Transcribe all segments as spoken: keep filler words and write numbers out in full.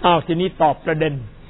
อ้าวทีนี้ตอบประเด็น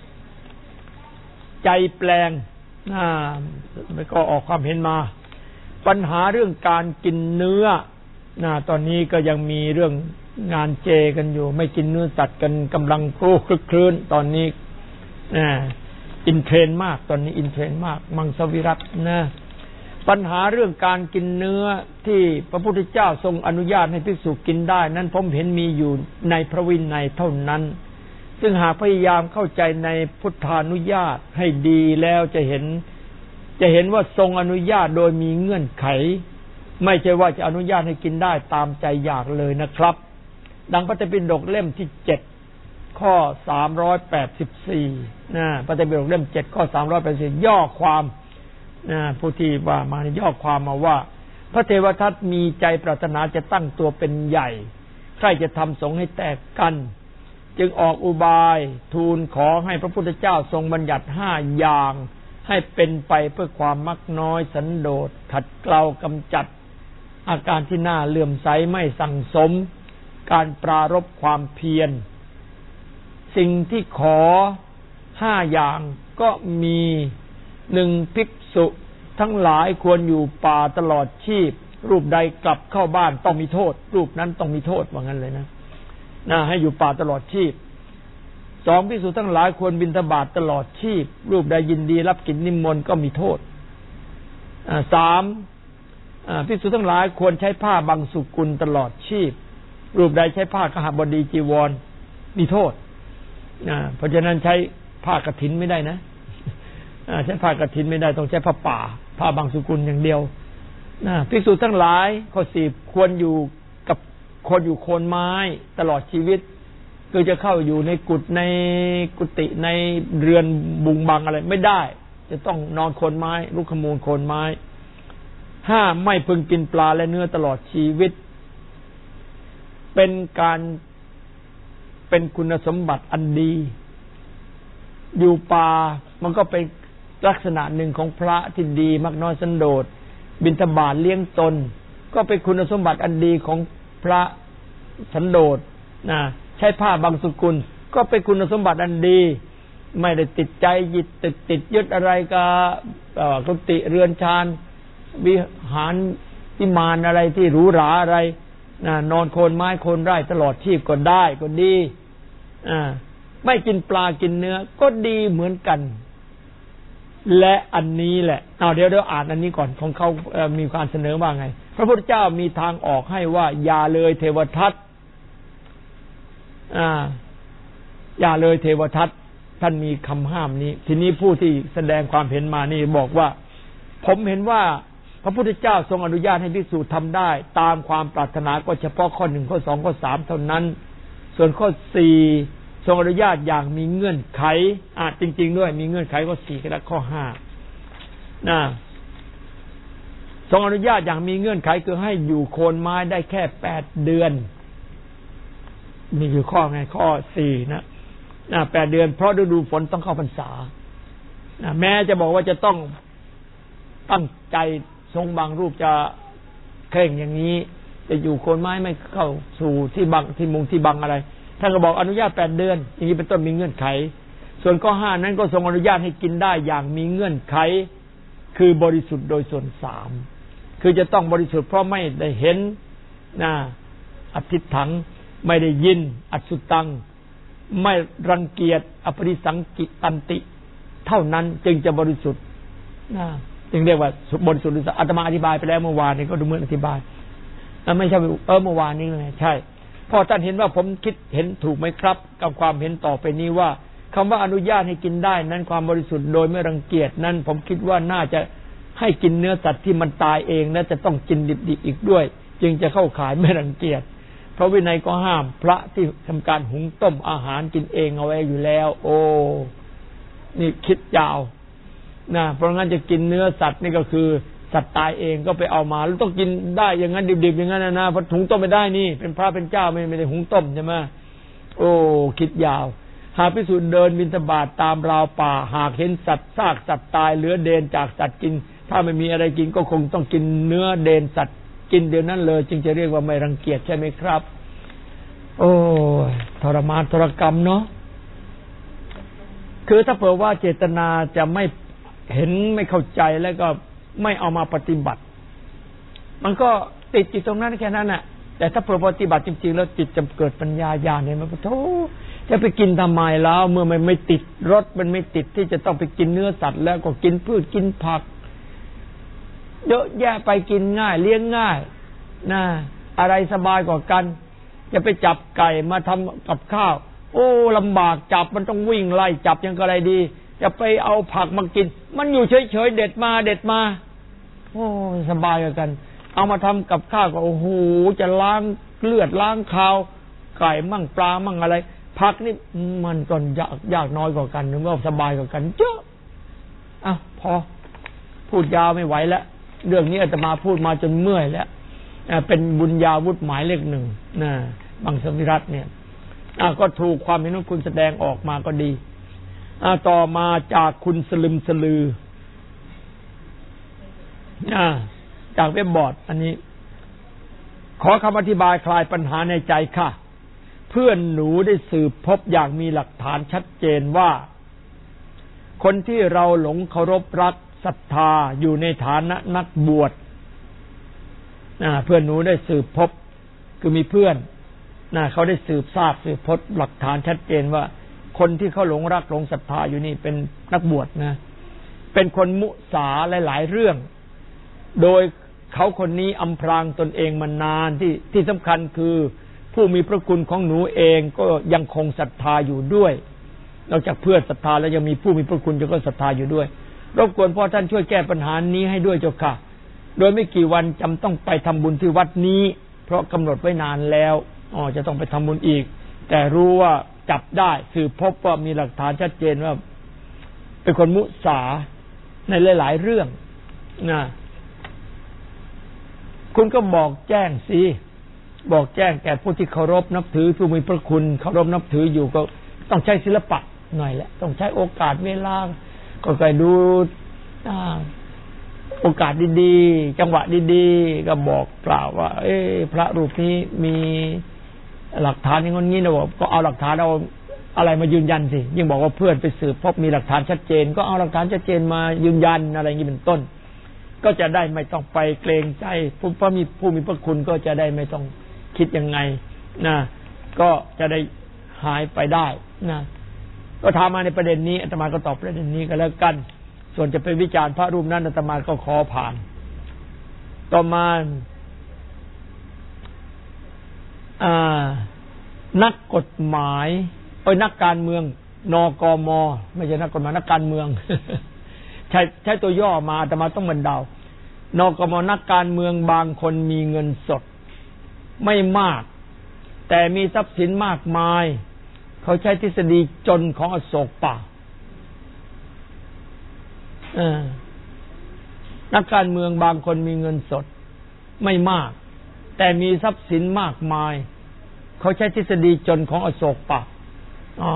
ใจแปลงอ่าแล้วก็ออกความเห็นมาปัญหาเรื่องการกินเนื้อนะตอนนี้ก็ยังมีเรื่องงานเจกันอยู่ไม่กินเนื้อสัตว์กันกำลังคลุกคลื้นตอนนี้นะอินเทรนด์มากตอนนี้อินเทรนด์มากมังสวิรัตินะปัญหาเรื่องการกินเนื้อที่พระพุทธเจ้าทรงอนุญาตให้ภิกษุกินได้นั้นผมเห็นมีอยู่ในพระวินัยเท่านั้นซึ่งหากพยายามเข้าใจในพุทธานุญาตให้ดีแล้วจะเห็นจะเห็นว่าทรงอนุญาตโดยมีเงื่อนไขไม่ใช่ว่าจะอนุญาตให้กินได้ตามใจอยากเลยนะครับดังพระไตรปิฎกเล่มที่เจ็ดข้อสามร้อยแปดสิบสี่นะพระไตรปิฎกเล่มเจ็ดข้อสามร้อยแปดสิบสี่ย่อความนะผู้ที่ว่ามาย่อความมาว่าพระเทวทัตมีใจปรารถนาจะตั้งตัวเป็นใหญ่ใครจะทำสงฆ์ให้แตกกันจึงออกอุบายทูลขอให้พระพุทธเจ้าทรงบัญญัติห้าอย่างให้เป็นไปเพื่อความมักน้อยสันโดษขัดเกลากำจัดอาการที่น่าเลื่อมใสไม่สั่งสมการปรารภความเพียรสิ่งที่ขอห้าอย่างก็มีหนึ่งภิกษุทั้งหลายควรอยู่ป่าตลอดชีพรูปใดกลับเข้าบ้านต้องมีโทษรูปนั้นต้องมีโทษว่างั้นเลยนะนะให้อยู่ป่าตลอดชีพสองภิกษุทั้งหลายควรบิณฑบาตตลอดชีพรูปใดยินดีรับกิจนิมนต์ก็มีโทษสามภิกษุทั้งหลายควรใช้ผ้าบังสุกุลตลอดชีพรูปใดใช้ผ้ากหบดีจีวรมีโทษเพราะฉะนั้นใช้ผ้ากฐินไม่ได้นะใช้ผ้ากฐินไม่ได้ต้องใช้ผ้าป่าผ้าบังสุกุลอย่างเดียวภิกษุทั้งหลายข้อสี่ควรอยู่กับคนอยู่โคนไม้ตลอดชีวิตคือจะเข้าอยู่ในกุฏในกุฏิในเรือนบุงบังอะไรไม่ได้จะต้องนอนโคนไม้ลุกขมูลโคนไม้ห้าไม่พึงกินปลาและเนื้อตลอดชีวิตเป็นการเป็นคุณสมบัติอันดีอยู่ป่ามันก็เป็นลักษณะหนึ่งของพระที่ดีมักน้อยสันโดษบิณฑบาตเลี้ยงตนก็เป็นคุณสมบัติอันดีของพระสันโดษนะใช้ผ้าบางสุกุลก็เป็นคุณสมบัติอันดีไม่ได้ติดใจยึดติดติดยึดอะไรกับกุฏิเรือนชานวิหารวิมานอะไรที่หรูหราอะไรนะนอนโคนไม้โคนไร่ตลอดชีพก็ได้ก็ดีอ่าไม่กินปลากินเนื้อก็ดีเหมือนกันและอันนี้แหละเอาเดี๋ยวเดี๋ยวอ่านอันนี้ก่อนของเขาเอ่อมีการเสนอว่าไงพระพุทธเจ้ามีทางออกให้ว่าอย่าเลยเทวทัตอ่าอย่าเลยเทวทัตท่านมีคำห้ามนี้ทีนี้ผู้ที่แสดงความเห็นมานี่บอกว่าผมเห็นว่าพระพุทธเจ้าทรงอนุญาตให้ภิกษุทำได้ตามความปรารถนาก็เฉพาะข้อหนึ่งข้อสองข้อสามเท่านั้นส่วนข้อสี่ทรงอนุญาตอย่างมีเงื่อนไขอ่าจริงๆด้วยมีเงื่อนไขข้อสี่และข้อห้านะทรงอนุญาตอย่างมีเงื่อนไขคือให้อยู่โคนไม้ได้แค่แปดเดือนมีอยู่ข้อไงข้อสี่นะนะแปดเดือนเพราะฤดูฝนต้องเข้าพรรษานะแม้จะบอกว่าจะต้องตั้งใจทรงบางรูปจะเคร่งอย่างนี้จะอยู่โคนไม้ไม่เข้าสู่ที่บังที่มุงที่บังอะไรท่านก็บอกอนุญาตแปดเดือนอย่างนี้เป็นต้นมีเงื่อนไขส่วนข้อห้านั้นก็ทรงอนุญาตให้กินได้อย่างมีเงื่อนไขคือบริสุทธิ์โดยส่วนสามคือจะต้องบริสุทธิ์เพราะไม่ได้เห็นนะอธิษฐังไม่ได้ยินอัศสุตังไม่รังเกียจอปริสังกิตันติเท่านั้นจึงจะบริสุทธิ์นะจึงเรียกว่าบริสุทธิ์อาตมาอธิบายไปแล้วเมื่อวานนี้ก็ดูเหมือนอธิบายไม่ใช่เออเมื่อวานนี้ไงใช่พอท่านเห็นว่าผมคิดเห็นถูกไหมครับกับความเห็นต่อไปนี้ว่าคำว่าอนุญาตให้กินได้นั้นความบริสุทธิ์โดยไม่รังเกียจนั้นผมคิดว่าน่าจะให้กินเนื้อสัตว์ที่มันตายเองและจะต้องกินดิบๆอีกด้วยจึงจะเข้าข่ายไม่รังเกียจเพราะวินัยก็ห้ามพระที่ทำการหุงต้มอาหารกินเองเอาไว้อยู่แล้วโอ้นี่คิดยาวนะเพราะงั้นจะกินเนื้อสัตว์นี่ก็คือสัตว์ตายเองก็ไปเอามาแล้วต้องกินได้อย่างนั้นดิบๆอย่างนั้นนะเพราะหุงต้มไม่ได้นี่เป็นพระเป็นเจ้าไม่ไม่ได้หุงต้มใช่ไหมโอ้คิดยาวหากภิกษุเดินบิณฑบาตตามราวป่าหากเห็นสัตว์ซากสัตว์ตายเหลือเดนจากสัตว์กินถ้าไม่มีอะไรกินก็คงต้องกินเนื้อเดนสัตว์กินเดี๋ยวนั้นเลยจึงจะเรียกว่าไม่รังเกียจใช่ไหมครับโอ้ทรมานทรกรรมเนาะคือถ้าเผื่อว่าเจตนาจะไม่เห็นไม่เข้าใจแล้วก็ไม่เอามาปฏิบัติมันก็ติดอยู่ตรงนั้นแค่นั้นแหละแต่ถ้าปฏิบัติจริงๆแล้วจิตจะเกิดปัญญาญาณเนี่ยมันโธ่จะไปกินทำไมแล้วเมื่อมันไม่ติดรสมันไม่ติดที่จะต้องไปกินเนื้อสัตว์แล้วก็กินพืชกินผักเยอะแยะไปกินง่ายเลี้ยงง่ายนะอะไรสบายกว่ากันจะไปจับไก่มาทำกับข้าวโอ้ลำบากจับมันต้องวิ่งไล่จับยังก็อะไรดีจะไปเอาผักมากินมันอยู่เฉยๆเด็ดมาเด็ดมาโอ้สบายกว่ากันเอามาทำกับข้าวก็โอ้โหจะล้างเลือดล้างคาวไก่มั่งปลามั่งอะไรผักนี่มันก็ยากยากน้อยกว่ากันหรือว่าสบายกว่ากันเยอะอ่ะพอพูดยาวไม่ไหวแล้วเรื่องนี้อาตมาพูดมาจนเมื่อยแล้วเป็นบุญญาวุฒิหมายเลขหนึ่งนะบางสวิรัตเนี่ยก็ถูกความเห็นของคุณแสดงออกมาก็ดีต่อมาจากคุณสลึมสลือจากเว็บบอร์ดอันนี้ขอคำอธิบายคลายปัญหาในใจค่ะเพื่อนหนูได้สืบพบอย่างมีหลักฐานชัดเจนว่าคนที่เราหลงเคารพรักศรัทธาอยู่ในฐานะนักบวชเพื่อนหนูได้สืบพบคือมีเพื่อนเขาได้สืบทราบสืบพบหลักฐานชัดเจนว่าคนที่เขาหลงรักหลงศรัทธาอยู่นี่เป็นนักบวชนะเป็นคนมุสาหลายๆเรื่องโดยเขาคนนี้อำพรางตนเองมานานที่ที่สำคัญคือผู้มีพระคุณของหนูเองก็ยังคงศรัทธาอยู่ด้วยนอกจากเพื่อนศรัทธาแล้วยังมีผู้มีพระคุณจะก็ศรัทธาอยู่ด้วยรบกวนพ่อท่านช่วยแก้ปัญหานี้ให้ด้วยเจ้าค่ะโดยไม่กี่วันจำต้องไปทำบุญที่วัดนี้เพราะกำหนดไว้นานแล้วอ๋อจะต้องไปทำบุญอีกแต่รู้ว่าจับได้สืบพบว่ามีหลักฐานชัดเจนว่าเป็นคนมุสาในหลายๆเรื่องนะคุณก็บอกแจ้งสิบอกแจ้งแก่ผู้ที่เคารพนับถือผู้มีพระคุณเคารพนับถืออยู่ก็ต้องใช้ศิลปะหน่อยแหละต้องใช้โอกาสเวลาก็ไปดูโอกาสดีๆจังหวะดีๆก็บอกกล่าวว่าเอ้พระรูปนี้มีหลักฐานอย่างนี้นะบอกก็เอาหลักฐานเอาอะไรมายืนยันสิยิ่งบอกว่าเพื่อนไปสืบพบมีหลักฐานชัดเจนก็เอาหลักฐานชัดเจนมายืนยันอะไรอย่างนี้เป็นต้นก็จะได้ไม่ต้องไปเกรงใจผู้พระมีผู้มีพระคุณก็จะได้ไม่ต้องคิดยังไงนะก็จะได้หายไปได้นะก็ถามมาในประเด็นนี้อาตมาก็ตอบประเด็นนี้ก็แล้วกันส่วนจะไปวิจารณ์พระรูปนั้นอาตมาก็ขอผ่านต่อมาอ่านักกฎหมายเอ้ยนักการเมืองนกม.ไม่ใช่นักกฎหมายนักการเมืองใช้ใช้ตัวย่อมาอาตมาต้องบรรดานกม.นักการเมืองบางคนมีเงินสดไม่มากแต่มีทรัพย์สินมากมายเขาใช้ทฤษฎีจนของอโศกป่านักการเมืองบางคนมีเงินสดไม่มากแต่มีทรัพย์สินมากมายเขาใช้ทฤษฎีจนของอโศกป่าอ๋อ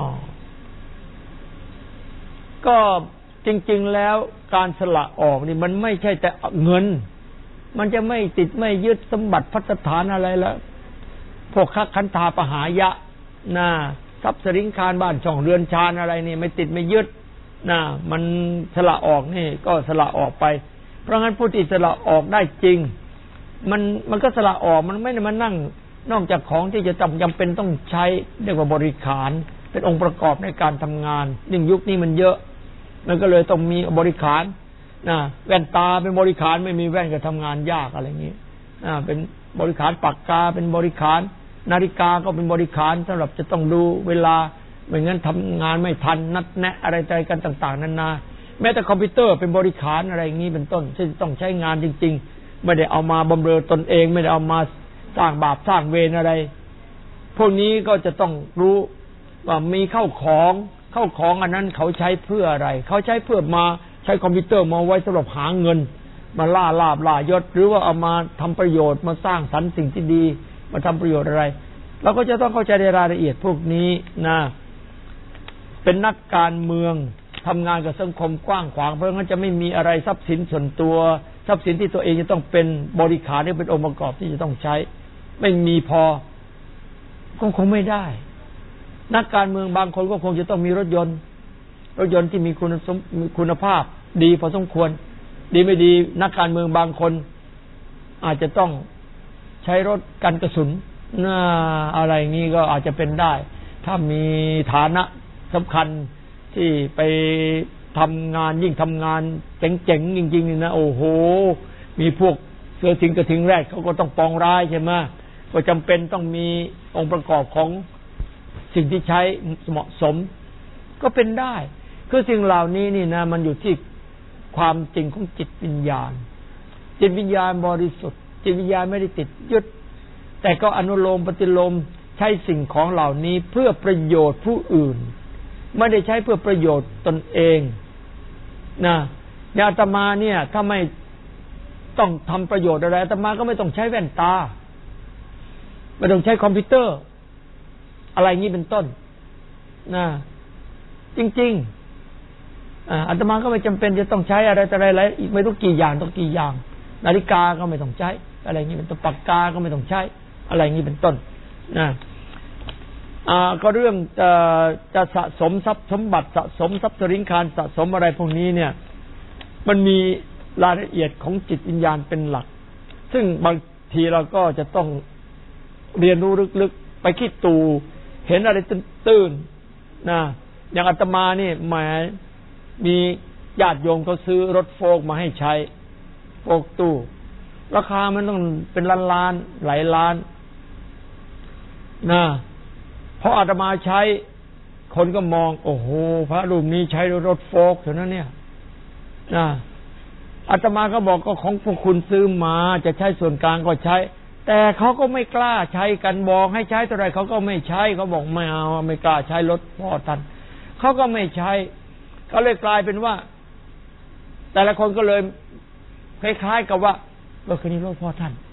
ก็จริงๆแล้วการสละออกนี่มันไม่ใช่แต่เงินมันจะไม่ติดไม่ยึดสมบัติภัสถานอะไรแล้วพวกคักขันธาปหายะนะทรัพย์สินคารบ้านช่องเรือนชานอะไรนี่ไม่ติดไม่ยึดนะมันสละออกนี่ก็สละออกไปเพราะงั้นผู้ที่สละออกได้จริงมันมันก็สละออกมันไม่ได้มานั่งนอกจากของที่จะจำจำเป็นต้องใช้เรียกว่าบริขารเป็นองค์ประกอบในการทำงานยิ่งยุคนี้มันเยอะมันก็เลยต้องมีบริขารนะแว่นตาเป็นบริขารไม่มีแว่นก็ทำงานยากอะไรอย่างนี้อ่าเป็นบริขารปากกาเป็นบริขารนาฬิกาก็เป็นบริขารสำหรับจะต้องดูเวลาไม่งั้นทำงานไม่ทันนัดแนะอะไรใจกันต่างๆนานาแม้แต่คอมพิวเตอร์เป็นบริขารอะไรอย่างนี้เป็นต้นซึ่งต้องใช้งานจริงๆไม่ได้เอามาบำเรอตนเองไม่ได้เอามาสร้างบาปสร้างเวรอะไรพวกนี้ก็จะต้องรู้ว่ามีเข้าของเข้าของอันนั้นเขาใช้เพื่ออะไรเขาใช้เพื่อมาใช้คอมพิวเตอร์มาไว้สำหรับหาเงินมาล่าลาบล่ายศหรือว่าเอามาทำประโยชน์มาสร้างสรรค์สิ่งที่ดีมาทำประโยชน์อะไรเราก็จะต้องเข้าใจในรายละเอียดพวกนี้นะเป็นนักการเมืองทำงานกับสังคมกว้างขวางเพราะงั้นจะไม่มีอะไรทรัพย์สินส่วนตัวทรัพย์สินที่ตัวเองจะต้องเป็นบริขารหรือเป็นองค์ประกอบที่จะต้องใช้ไม่มีพอก็คงไม่ได้นักการเมืองบางคนก็คงจะต้องมีรถยนต์รถยนต์ที่มีคุณคุณภาพดีพอสมควรดีไม่ดีนักการเมืองบางคนอาจจะต้องใช้รถกันกระสุนน่าอะไรงี้ก็อาจจะเป็นได้ถ้ามีฐานะสำคัญที่ไปทำงานยิ่งทำงานเจ๋งๆจริงๆนี่นะโอ้โหมีพวกเสือสิงกระทิงแรกเขาก็ต้องปองร้ายใช่ไหมก็จำเป็นต้องมีองค์ประกอบของสิ่งที่ใช้เหมาะสมก็เป็นได้คือสิ่งเหล่านี้นี่นะมันอยู่ที่ความจริงของจิตวิญญาณจิตวิญญาณบริสุทธิ์จิตวิญญาณไม่ได้ติดยึดแต่ก็อนุโลมปฏิโลมใช้สิ่งของเหล่านี้เพื่อประโยชน์ผู้อื่นไม่ได้ใช้เพื่อประโยชน์ตนเองนะอย่างอาตมาเนี่ยถ้าไม่ต้องทำประโยชน์อะไรอาตมาก็ไม่ต้องใช้แว่นตาไม่ต้องใช้คอมพิวเตอร์อะไรงี้เป็นต้นนะจริงๆอ่าอาตมาก็ไม่จำเป็นจะต้องใช้อะไรแต่อะไรอีกไม่รู้กี่อย่างต้องกี่อย่างนาฬิกาก็ไม่ต้องใช้อะไรงี้เป็นต้นปากกาก็ไม่ต้องใช้อะไรงี้เป็นต้นนะอ่าก็เรื่องจะจะสะสมทรัพย์สมบัติสะสมทรัพย์สินคารสะสมอะไรพวกนี้เนี่ยมันมีรายละเอียดของจิตวิญญาณเป็นหลักซึ่งบางทีเราก็จะต้องเรียนรู้ลึกๆไปคิดตูเห็นอะไรตื้นๆนะอย่างอาตมานี่แหมมีญาติโยมเขาซื้อรถโฟล์กมาให้ใช้โฟล์กตู้ราคามันต้องเป็นล้านล้านหลายล้านนะเพราะอาตมาใช้คนก็มองโอ้โหพระรูปนี้ใช้รถโฟล์กเท่านั้นเนี่ยนะอาตมาก็บอกก็ของพวกคุณซื้อมาจะใช้ส่วนกลางก็ใช้แต่เขาก็ไม่กล้าใช้กันบอกให้ใช้เท่าไรเขาก็ไม่ใช้เขาบอกไม่เอาไม่กล้าใช้รถพ่อท่านเขาก็ไม่ใช้ก็เลยกลายเป็นว่าแต่ละคนก็เลยคล้ายๆกับว่ารถคันนี้รถพ่อท่าน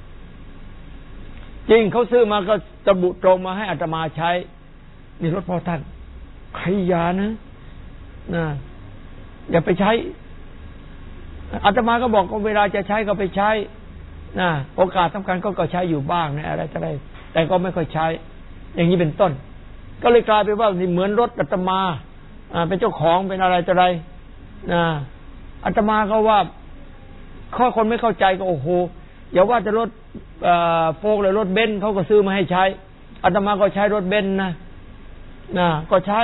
จริงเขาซื้อมาก็ระบุตรงมาให้อาตมาใช้นี่รถพ่อท่านใครอย่านะนะอย่าไปใช้อาตมาก็บอกว่าเวลาจะใช้ก็ไปใช้นะโอกาสสำคัญก็ก็ใช้อยู่บ้างนะอะไรก็ได้แต่ก็ไม่ค่อยใช้อย่างนี้เป็นต้นก็เลยกลายเป็นว่านี่เหมือนรถอาตมาอ่าเป็นเจ้าของเป็นอะไรต่ออะไรนะอาตมาก็ว่าข้อคนไม่เข้าใจก็โอ้โหอย่าว่าจะรถโฟล์กเลยรถเบนซ์เขาก็ซื้อมาให้ใช้อาตมาก็ใช้รถเบนซ์นะนะก็ใช้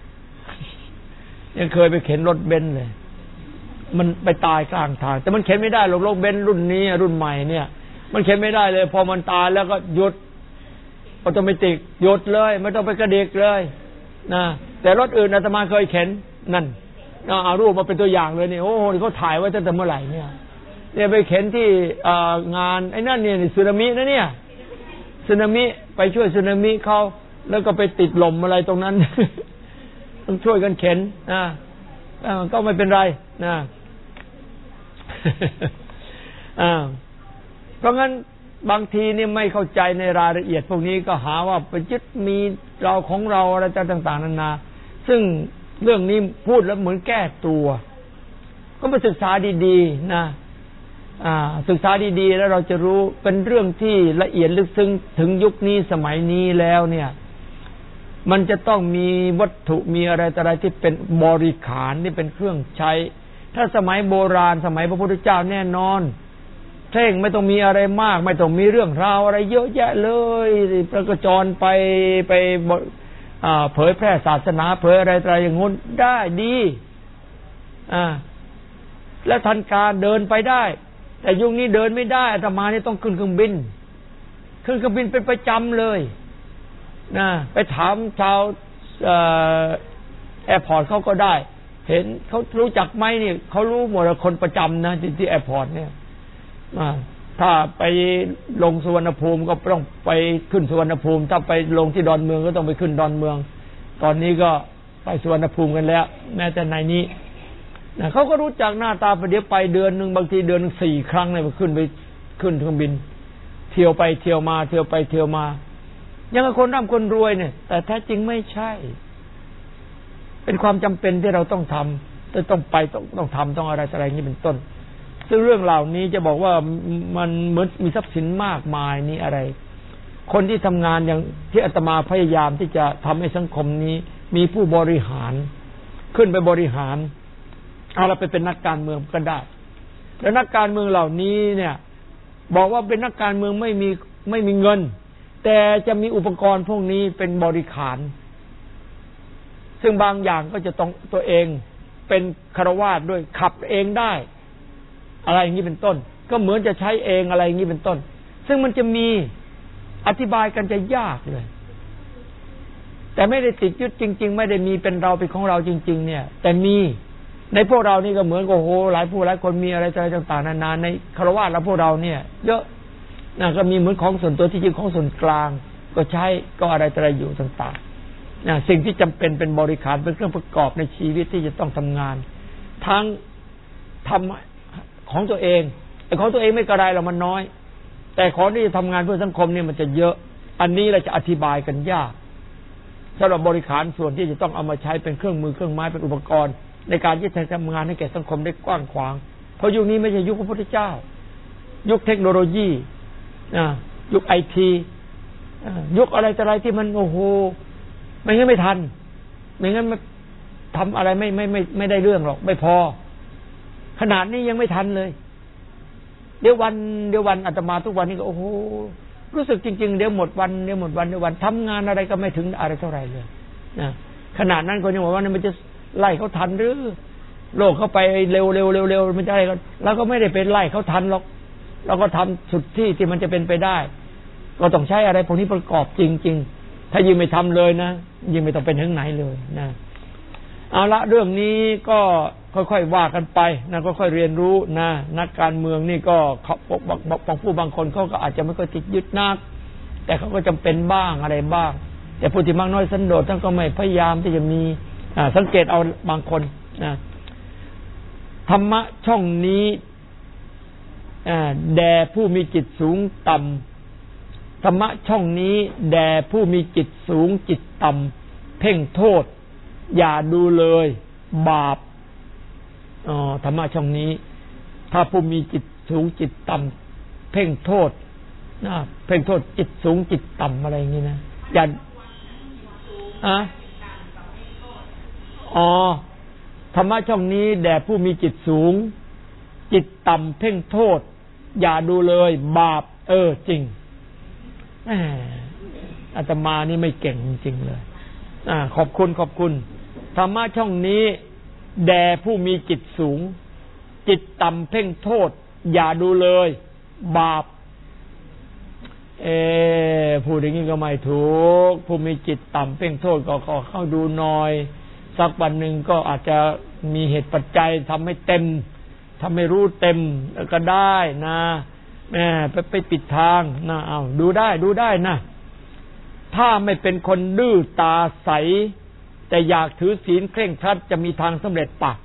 ยังเคยไปเข็นรถเบนซ์เลยมันไปตายกลางทางแต่มันเข็นไม่ได้หรอกรถเบนซ์รุ่นนี้รุ่นใหม่เนี่ยมันเข็นไม่ได้เลยพอมันตายแล้วก็หยุดออโตเมติกหยุดเลยไม่ต้องไปกระดิกเลยนะแต่รถอื่นอาตมาเคยเข็นนั่นเอารูปมาเป็นตัวอย่างเลยนี่โอ้โหเขาถ่ายไว้ตั้งแต่เมื่อไหร่เนี่ยเนี่ยไปเข็นที่งานไอ้นั่นเนี่ยสึนามินะเนี่ยสึนามิไปช่วยสึนามิเขาแล้วก็ไปติดลมอะไรตรงนั้นต้องช่วยกันเข็นนะก็ไม่เป็นไรนะเพราะงั้นบางทีเนี่ยไม่เข้าใจในรายละเอียดพวกนี้ก็หาว่าไปยึดมีเราของเราอะไรต่างๆนานาซึ่งเรื่องนี้พูดแล้วเหมือนแก้ตัวก็มาศึกษาดีๆนะศึกษาดีๆแล้วเราจะรู้เป็นเรื่องที่ละเอียดลึกซึ้งถึงยุคนี้สมัยนี้แล้วเนี่ยมันจะต้องมีวัตถุมีอะไรต่ออะไรที่เป็นบริขารที่เป็นเครื่องใช้ถ้าสมัยโบราณสมัยพระพุทธเจ้าแน่นอนเท่งไม่ต้องมีอะไรมากไม่ต้องมีเรื่องราวอะไรเยอะแยะเลยประกจรไปไปเผยแพร่ศาสนาเผยอะไรต่ออะไรอย่างงู้นได้ดีอ่าและทันการเดินไปได้แต่ยุคนี้เดินไม่ได้อาตมานี่ต้องขึ้นเครื่องบินขึ้นเครื่องบินเป็นประจำเลยนะไปถามชาวแอร์พอร์ตเขาก็ได้เห็นเขารู้จักไหมนี่เขารู้หมดคนประจำนะที่ที่แอร์พอร์ตเนี่ยถ้าไปลงสุวรรณภูมิก็ต้องไปขึ้นสุวรรณภูมิถ้าไปลงที่ดอนเมืองก็ต้องไปขึ้นดอนเมืองตอนนี้ก็ไปสุวรรณภูมิกันแล้วแม้แต่ในนี้นะเขาก็รู้จักหน้าตาไปเดี๋ยวไปเดือนหนึ่งบางทีเดือนนึงสี่ครั้งเลยไปขึ้นไปขึ้นเครื่องบินเที่ยวไปเที่ยวมาเที่ยวไปเที่ยวมายังกับคนร่ำคนรวยเนี่ยแต่แท้จริงไม่ใช่เป็นความจำเป็นที่เราต้องทำจะต้องไปต้องต้องทำต้องอะไรอะไรอย่างนี้เป็นต้นซึ่งเรื่องเหล่านี้จะบอกว่ามันเหมือนมีทรัพย์สินมากมายนี่อะไรคนที่ทำงานอย่างที่อาตมาพยายามที่จะทำให้สังคมนี้มีผู้บริหารขึ้นไปบริหารเอาเราไปเป็นนักการเมืองก็ได้แล้วนักการเมืองเหล่านี้เนี่ยบอกว่าเป็นนักการเมืองไม่มีไม่มีเงินแต่จะมีอุปกรณ์พวกนี้เป็นบริขารซึ่งบางอย่างก็จะต้องตัวเองเป็นฆราวาสด้วยขับเองได้อะไรอย่างนี้เป็นต้นก็เหมือนจะใช้เองอะไรอย่างนี้เป็นต้นซึ่งมันจะมีอธิบายกันจะยากเลยแต่ไม่ได้ติดยึดจริงๆไม่ได้มีเป็นเราเป็นของเราจริงๆเนี่ยแต่มีในพวกเรานี่ก็เหมือนกับโหหลายผู้หลายคนมีอะไรต่างๆนานาในฆราวาสแล้วพวกเราเนี่ยเยอะนะก็มีเหมือนของส่วนตัวที่จริงของส่วนกลางก็ใช้ก็อะไรอะไรอยู่ต่างๆนะสิ่งที่จำเป็นเป็นบริขารเป็นเครื่องประกอบในชีวิตที่จะต้องทำงานทั้งทำของตัวเองไอ้ของตัวเองไม่กระไรหรอกมันน้อยแต่ของที่จะทำงานเพื่อสังคมเนี่ยมันจะเยอะอันนี้เราจะอธิบายกันยากสำหรับบริขารส่วนที่จะต้องเอามาใช้เป็นเครื่องมือเครื่องไม้เป็นอุปกรณ์ในการที่จะทำงานให้แก่สังคมได้กว้างขวางเพราะยุคนี้ไม่ใช่ยุคพระพุทธเจ้ายุคเทคโนโลยียุคไอทียุคอะไรแต่อะไรที่มันโอ้โหไม่งั้นไม่ทันไม่งั้นมันทำอะไรไม่ไม่ไม่ไม่ได้เรื่องหรอกไม่พอขนาดนี้ยังไม่ทันเลยเดี๋ยววันเดี๋ยววันอาตมาทุกวันนี้ก็โอ้โหรู้สึกจริงๆเดี๋ยวหมดวันเดี๋ยวหมดวันเดี๋ยววันทำงานอะไรก็ไม่ถึงอะไรเท่าไหร่เลยนะขนาดนั้นคนยังบอกว่ามันจะไล่เขาทันหรือโลกเข้าไปเร็วเร็วเร็วเร็วมันจะอะไรกันแล้วก็ไม่ได้เป็นไล่เขาทันหรอกเราก็ทำสุดที่ที่มันจะเป็นไปได้ก็ต้องใช้อะไรพวกนี้ประกอบจริงๆถ้ายิ่งไม่ทำเลยนะยิ่งไม่ต้องเป็นถึงไหนเลยนะเอาละเรื่องนี้ก็ค่อยๆว่ากันไปนะก็ค่อยเรียนรู้นะนักการเมืองนี่ก็เขาบางผู้บางคนเขาก็อาจจะไม่ค่อยติดยึดนักแต่เขาก็จำเป็นบ้างอะไรบ้างแต่ผู้ที่มากน้อยสันโดษท่านก็ไม่พยายามที่จะมีสังเกตเอาบางคนนะธรรมะช่องนี้แด่ผู้มีจิตสูงต่ำธรรมะช่องนี้แด่ผู้มีจิตสูงจิตต่ำเพ่งโทษอย่าดูเลยบาปอ๋อธรรมะช่องนี้ถ้าผู้มีจิตสูงจิตต่ำเพ่งโทษนะเพ่งโทษจิตสูงจิตต่ำอะไรอย่างนี้นะอย่าอ่ะอ๋อธรรมะช่องนี้แด่ผู้มีจิตสูงจิตต่ำเพ่งโทษอย่าดูเลยบาปเออจริงแหมอาตมานี่ไม่เก่งจริงๆเลยอ่าขอบคุณขอบคุณธรรมะช่องนี้แด่ผู้มีจิตสูงจิตต่ำเพ่งโทษอย่าดูเลยบาปเออพูดอย่างนี้ก็ไม่ถูกผู้มีจิตต่ำเพ่งโทษก็ขอเข้าดูหน่อยสักวันหนึ่งก็อาจจะมีเหตุปัจจัยทำให้เต็มทำให้รู้เต็มก็ได้นะแหมไปไปปิดทางนะเอาดูได้ดูได้นะถ้าไม่เป็นคนดื้อตาใสแต่อยากถือศีลเคร่งครัดจะมีทางสำเร็จปะ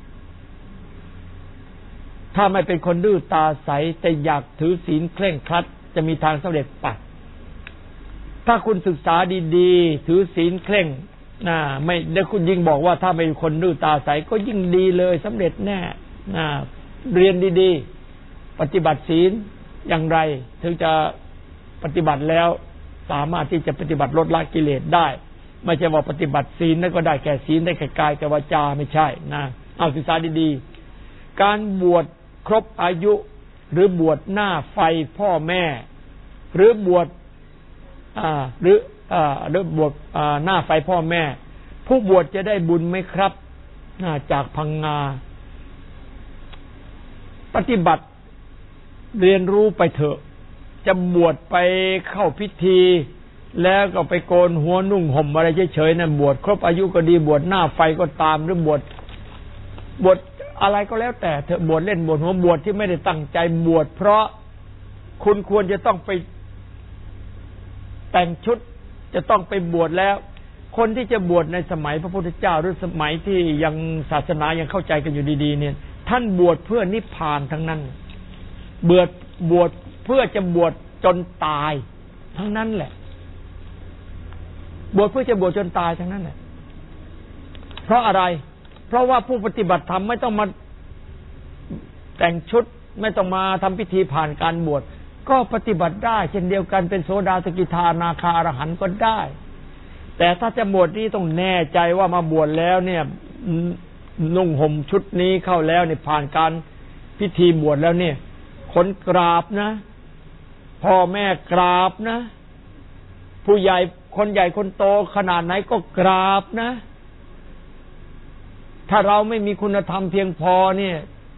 ถ้าไม่เป็นคนดื้อตาใสแต่อยากถือศีลเคร่งครัดจะมีทางสำเร็จปะถ้าคุณศึกษาดีๆถือศีลเคร่งนะไม่ได้คุณยิ่งบอกว่าถ้าเป็นคนดื้อตาใสก็ยิ่งดีเลยสำเร็จแน่นะเรียนดีๆปฏิบัติศีลอย่างไรถึงจะปฏิบัติแล้วสามารถที่จะปฏิบัติลดละกิเลสได้ไม่ใช่ว่าปฏิบัติศีลนั้นก็ได้แค่ศีลได้แค่กายแค่วาจาไม่ใช่นะเอาศึกษาดีๆการบวชครบอายุหรือบวชหน้าไฟพ่อแม่หรือบวชอ่าหรืออ่าหรือบวชอ่าหน้าไฟพ่อแม่ผู้บวชจะได้บุญไหมครับจากพังงาปฏิบัติเรียนรู้ไปเถอะจะบวชไปเข้าพิธีแล้วก็ไปโกนหัวนุ่งห่มอะไรเฉยๆนั่นบวชครบอายุก็ดีบวชหน้าไฟก็ตามหรือบวชบวชอะไรก็แล้วแต่เถอะบวชเล่นบวชหัวบวชที่ไม่ได้ตั้งใจบวชเพราะคุณควรจะต้องไปแต่งชุดจะต้องไปบวชแล้วคนที่จะบวชในสมัยพระพุทธเจ้าหรือสมัยที่ยังศาสนายังเข้าใจกันอยู่ดีๆเนี่ยท่านบวชเพื่อนิพพานทั้งนั้นบวชบวชเพื่อจะบวชจนตายทั้งนั้นแหละบวชเพื่อจะบวชจนตายทั้งนั้นแหละเพราะอะไรเพราะว่าผู้ปฏิบัติธรรมไม่ต้องมาแต่งชุดไม่ต้องมาทำพิธีผ่านการบวชก็ปฏิบัติได้เช่นเดียวกันเป็นโสดาสกิทานาคาอรหันต์ก็ได้แต่ถ้าจะบวชนี่ต้องแน่ใจว่ามาบวชแล้วเนี่ยนุ่งห่มชุดนี้เข้าแล้วเนี่ยผ่านการพิธีบวชแล้วเนี่ยคนกราบนะพ่อแม่กราบนะผู้ใหญ่คนใหญ่คนโตขนาดไหนก็กราบนะถ้าเราไม่มีคุณธรรมเพียงพอเนี่ย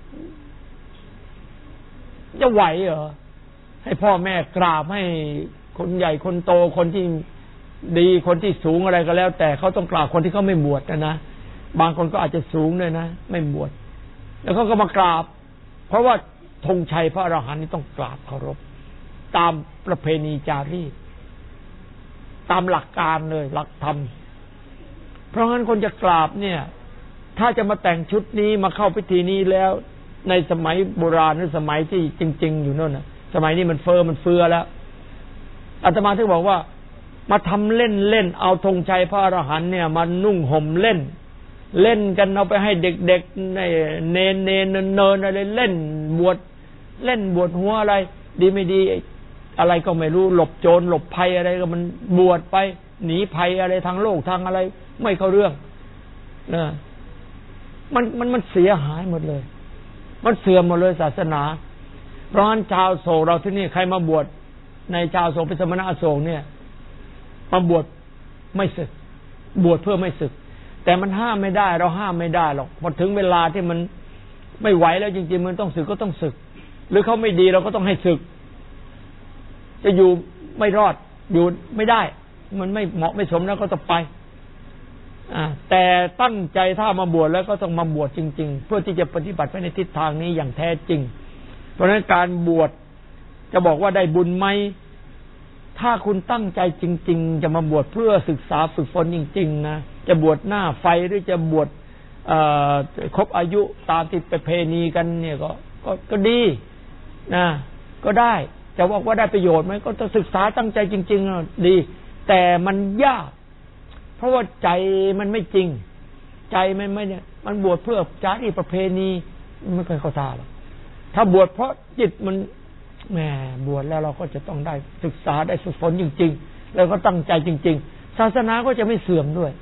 จะไหวเหรอให้พ่อแม่กราบให้คนใหญ่คนโตคนที่ดีคนที่สูงอะไรก็แล้ว แต่เขาต้องกราบคนที่เขาไม่บวชนะนะบางคนก็อาจจะสูงเลยนะไม่บวชแล้วเขาก็มากราบเพราะว่าธงชัยพระอรหันต์นี่ต้องกราบเคารพตามประเพณีจารีตตามหลักการเลยหลักธรรมเพราะงั้นคนจะกราบเนี่ยถ้าจะมาแต่งชุดนี้มาเข้าพิธีนี้แล้วในสมัยโบราณหรือสมัยที่จริงๆอยู่นั่นน่ะสมัยนี้มันเฟอมันเฟือแล้วอาตมาถึงบอกว่ามาทำเล่นเล่นเอาธงชัยพระอรหันต์เนี่ยมานุ่งห่มเล่นเล่นกันเอาไปให้เด็กๆในเนนเนนเนินอะไรเล่นบวชเล่นบวชหัวอะไรดีไม่ดีอะไรก็ไม่รู้หลบโจรหลบภัยอะไรก็มันบวชไปหนีภัยอะไรทางโลกทางอะไรไม่เข้าเรื่องนะมันมันมันเสียหายหมดเลยมันเสื่อมหมดเลยศาสนาเพราะฉะนั้นชาวโศกเราที่นี่ใครมาบวชในชาวโศกเป็นสมณะอโศกเนี่ยมาบวชไม่สึกบวชเพื่อไม่สึกแต่มันห้ามไม่ได้เราห้ามไม่ได้หรอกพอถึงเวลาที่มันไม่ไหวแล้วจริงๆมันต้องสึกก็ต้องสึกหรือเขาไม่ดีเราก็ต้องให้สึกจะอยู่ไม่รอดอยู่ไม่ได้มันไม่เหมาะไม่สมแล้วก็ต้องไปอ่าแต่ตั้งใจถ้ามาบวชแล้วก็ต้องมาบวชจริงๆเพื่อที่จะปฏิบัติไปในทิศทางนี้อย่างแท้จริงเพราะฉะนั้นการบวชจะบอกว่าได้บุญไหมถ้าคุณตั้งใจจริงๆจะมาบวชเพื่อศึกษาฝึกฝนจริงๆนะจะบวชหน้าไฟหรือจะบวชครบอายุตามที่ประเพณีกันเนี่ยก็ก็ก็ดีนะก็ได้จะบอกว่าได้ประโยชน์ไหมก็ต้องศึกษาตั้งใจจริงๆดีแต่มันยากเพราะว่าใจมันไม่จริงใจมันไม่เนี่ยมันบวชเพื่อจารีตประเพณีไม่เคยเข้าท่าหรอกถ้าบวชเพราะจิตมันแหมบวชแล้วเราก็จะต้องได้ศึกษาได้ฝึกฝนจริงๆแล้วก็ตั้งใจจริงๆศาสนาก็จะไม่เสื่อมด้วย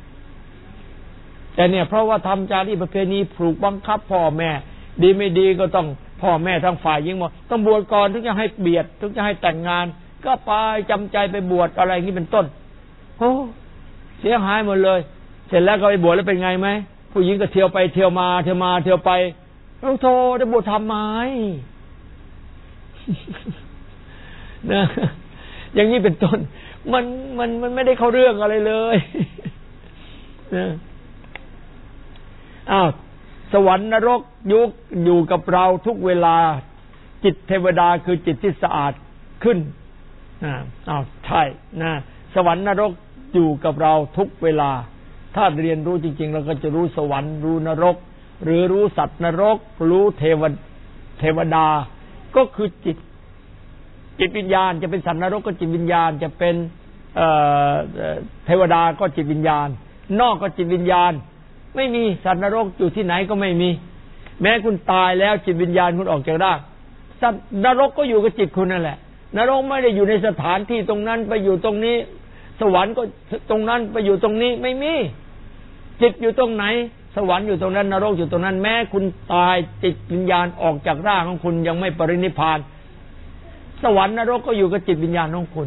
แต่เนี่ยเพราะว่าทำจารีตประเพณีผูกบังคับพ่อแม่ดีไม่ดีก็ต้องพ่อแม่ทั้งฝ่ายหญิงบอกต้องบวชก่อนถึงจะให้เบียดถึงจะให้แต่งงานก็ไปจำใจไปบวชอะไรอย่างนี้เป็นต้นโอ้เสียหายหมดเลยเสร็จแล้วก็ไปบวชแล้วเป็นไงไหมผู้หญิงก็เที่ยวไปเที่ยวมาเที่ยวมาเที่ยวไปโอ้โธ่จะบวชทำไมนะอย่างนี้เป็นต้นมันมันมันไม่ได้เข้าเรื่องอะไรเลยนะอ้าวสวรรค์นรกยุคอยู่กับเราทุกเวลาจิตเทวดาคือจิตที่สะอาดขึ้นนะอ้าวใช่นะสวรรค์นรกอยู่กับเราทุกเวลาถ้าเรียนรู้จริงๆเราก็จะรู้สวรรค์รู้นรกหรือรู้สัตว์นรกรู้เทวเทวดาก็คือจิตจิตวิญญาณจะเป็นสัตว์นรกก็จิตวิญญาณจะเป็นเทวดาก็จิตวิญญาณนอกก็จิตวิญญาณไม่มีสัตว์นรกอยู่ที่ไหนก็ไม่มีแม้คุณตายแล้วจิตวิญญาณคุณออกจากร่างสัตว์นรกก็อยู่กับจิตคุณนั่นแหละนรกไม่ได้อยู่ในสถานที่ตรงนั้นไปอยู่ตรงนี้สวรรค์ก็ตรงนั้นไปอยู่ตรงนี้ไม่มีจิตอยู่ตรงไหนสวรรค์อยู่ตรงนั้นนรกอยู่ตรงนั้นแม้คุณตายจิตวิญญาณออกจากร่างของคุณยังไม่ปรินิพพานสวรรค์นรกก็อยู่กับจิตวิญญาณของคุณ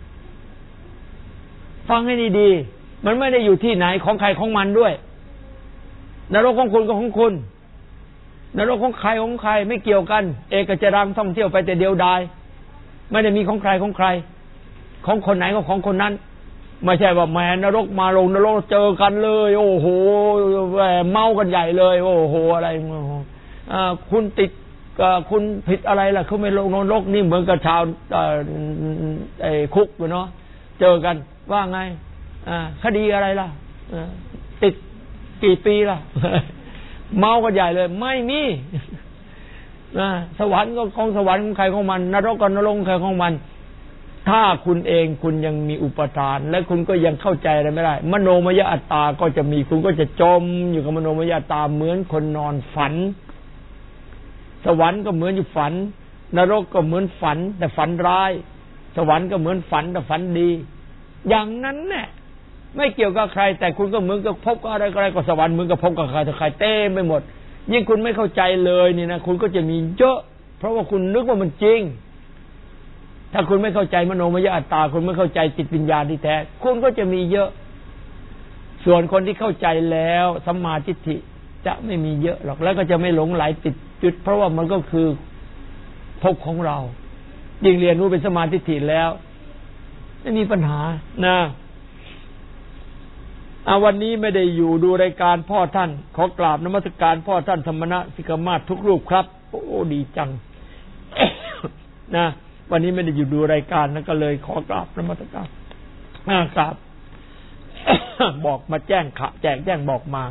ฟังให้ดีๆมันไม่ได้อยู่ที่ไหนของใครของมันด้วยนรกของคุณก็ของคุณนรกของใครของใครไม่เกี่ยวกันเอกจรังท่องเที่ยวไปแต่เดียวดายไม่ได้มีของใครของใครของคนไหนก็ของคนนั้นไม่ใช่ว่าแหมนรกมาลงนรกเจอกันเลยโอ้โหเมากันใหญ่เลยโอ้โหอะไรอ่าคุณติดคุณผิดอะไรล่ะเขาไม่ลงนรกนี่เหมือนกับชาวไอ้คุกอยู่เนาะเจอกันว่าไงอ่าคดีอะไรล่ะติดกี่ปีล่ะเมากันใหญ่เลยไม่มีนะสวรรค์ก็ของสวรรค์ของใครของมันนรกก็นรกของใครของมันถ้าคุณเองคุณยังมีอุปทานและคุณก็ยังเข้าใจอะไรไม่ได้มโนมยอัตตาก็จะมีคุณก็จะจมอยู่กับมโนมยอัตตาเหมือนคนนอนฝันสวรรค์ก็เหมือนอยู่ฝันนรกก็เหมือนฝันแต่ฝันร้ายสวรรค์ก็เหมือนฝันแต่ฝันดีอย่างนั้นแหละไม่เกี่ยวกับใครแต่คุณก็เหมือนกับพบกับอะไรอะไรก็สวรรค์เหมือนกับพบกับใครแต่ใครเต้ไปหมดยิ่งคุณไม่เข้าใจเลยนี่นะคุณก็จะมีเยอะเพราะว่าคุณนึกว่ามันจริงถ้าคุณไม่เข้าใจมโนมยอัตตาคุณไม่เข้าใจจิตวิญญาณที่แท้คุณก็จะมีเยอะส่วนคนที่เข้าใจแล้วสัมมาทิฏฐิจะไม่มีเยอะหรอกแล้วก็จะไม่หลงไหลติดจุดเพราะว่ามันก็คือภพของเรายิ่งเรียนรู้เป็นสัมมาทิฏฐิแล้วไม่มีปัญหานะอาวันนี้ไม่ได้อยู่ดูรายการพ่อท่านขอกราบนมัสการพ่อท่านสมณะสิกมาศทุกรูปครับโอ้ดีจัง นะวันนี้ไม่ได้อยู่ดูรายการนะก็เลยขอกราบนมัสการกราบ บอกมาแจ้งขะแจกแจ้งบอกมา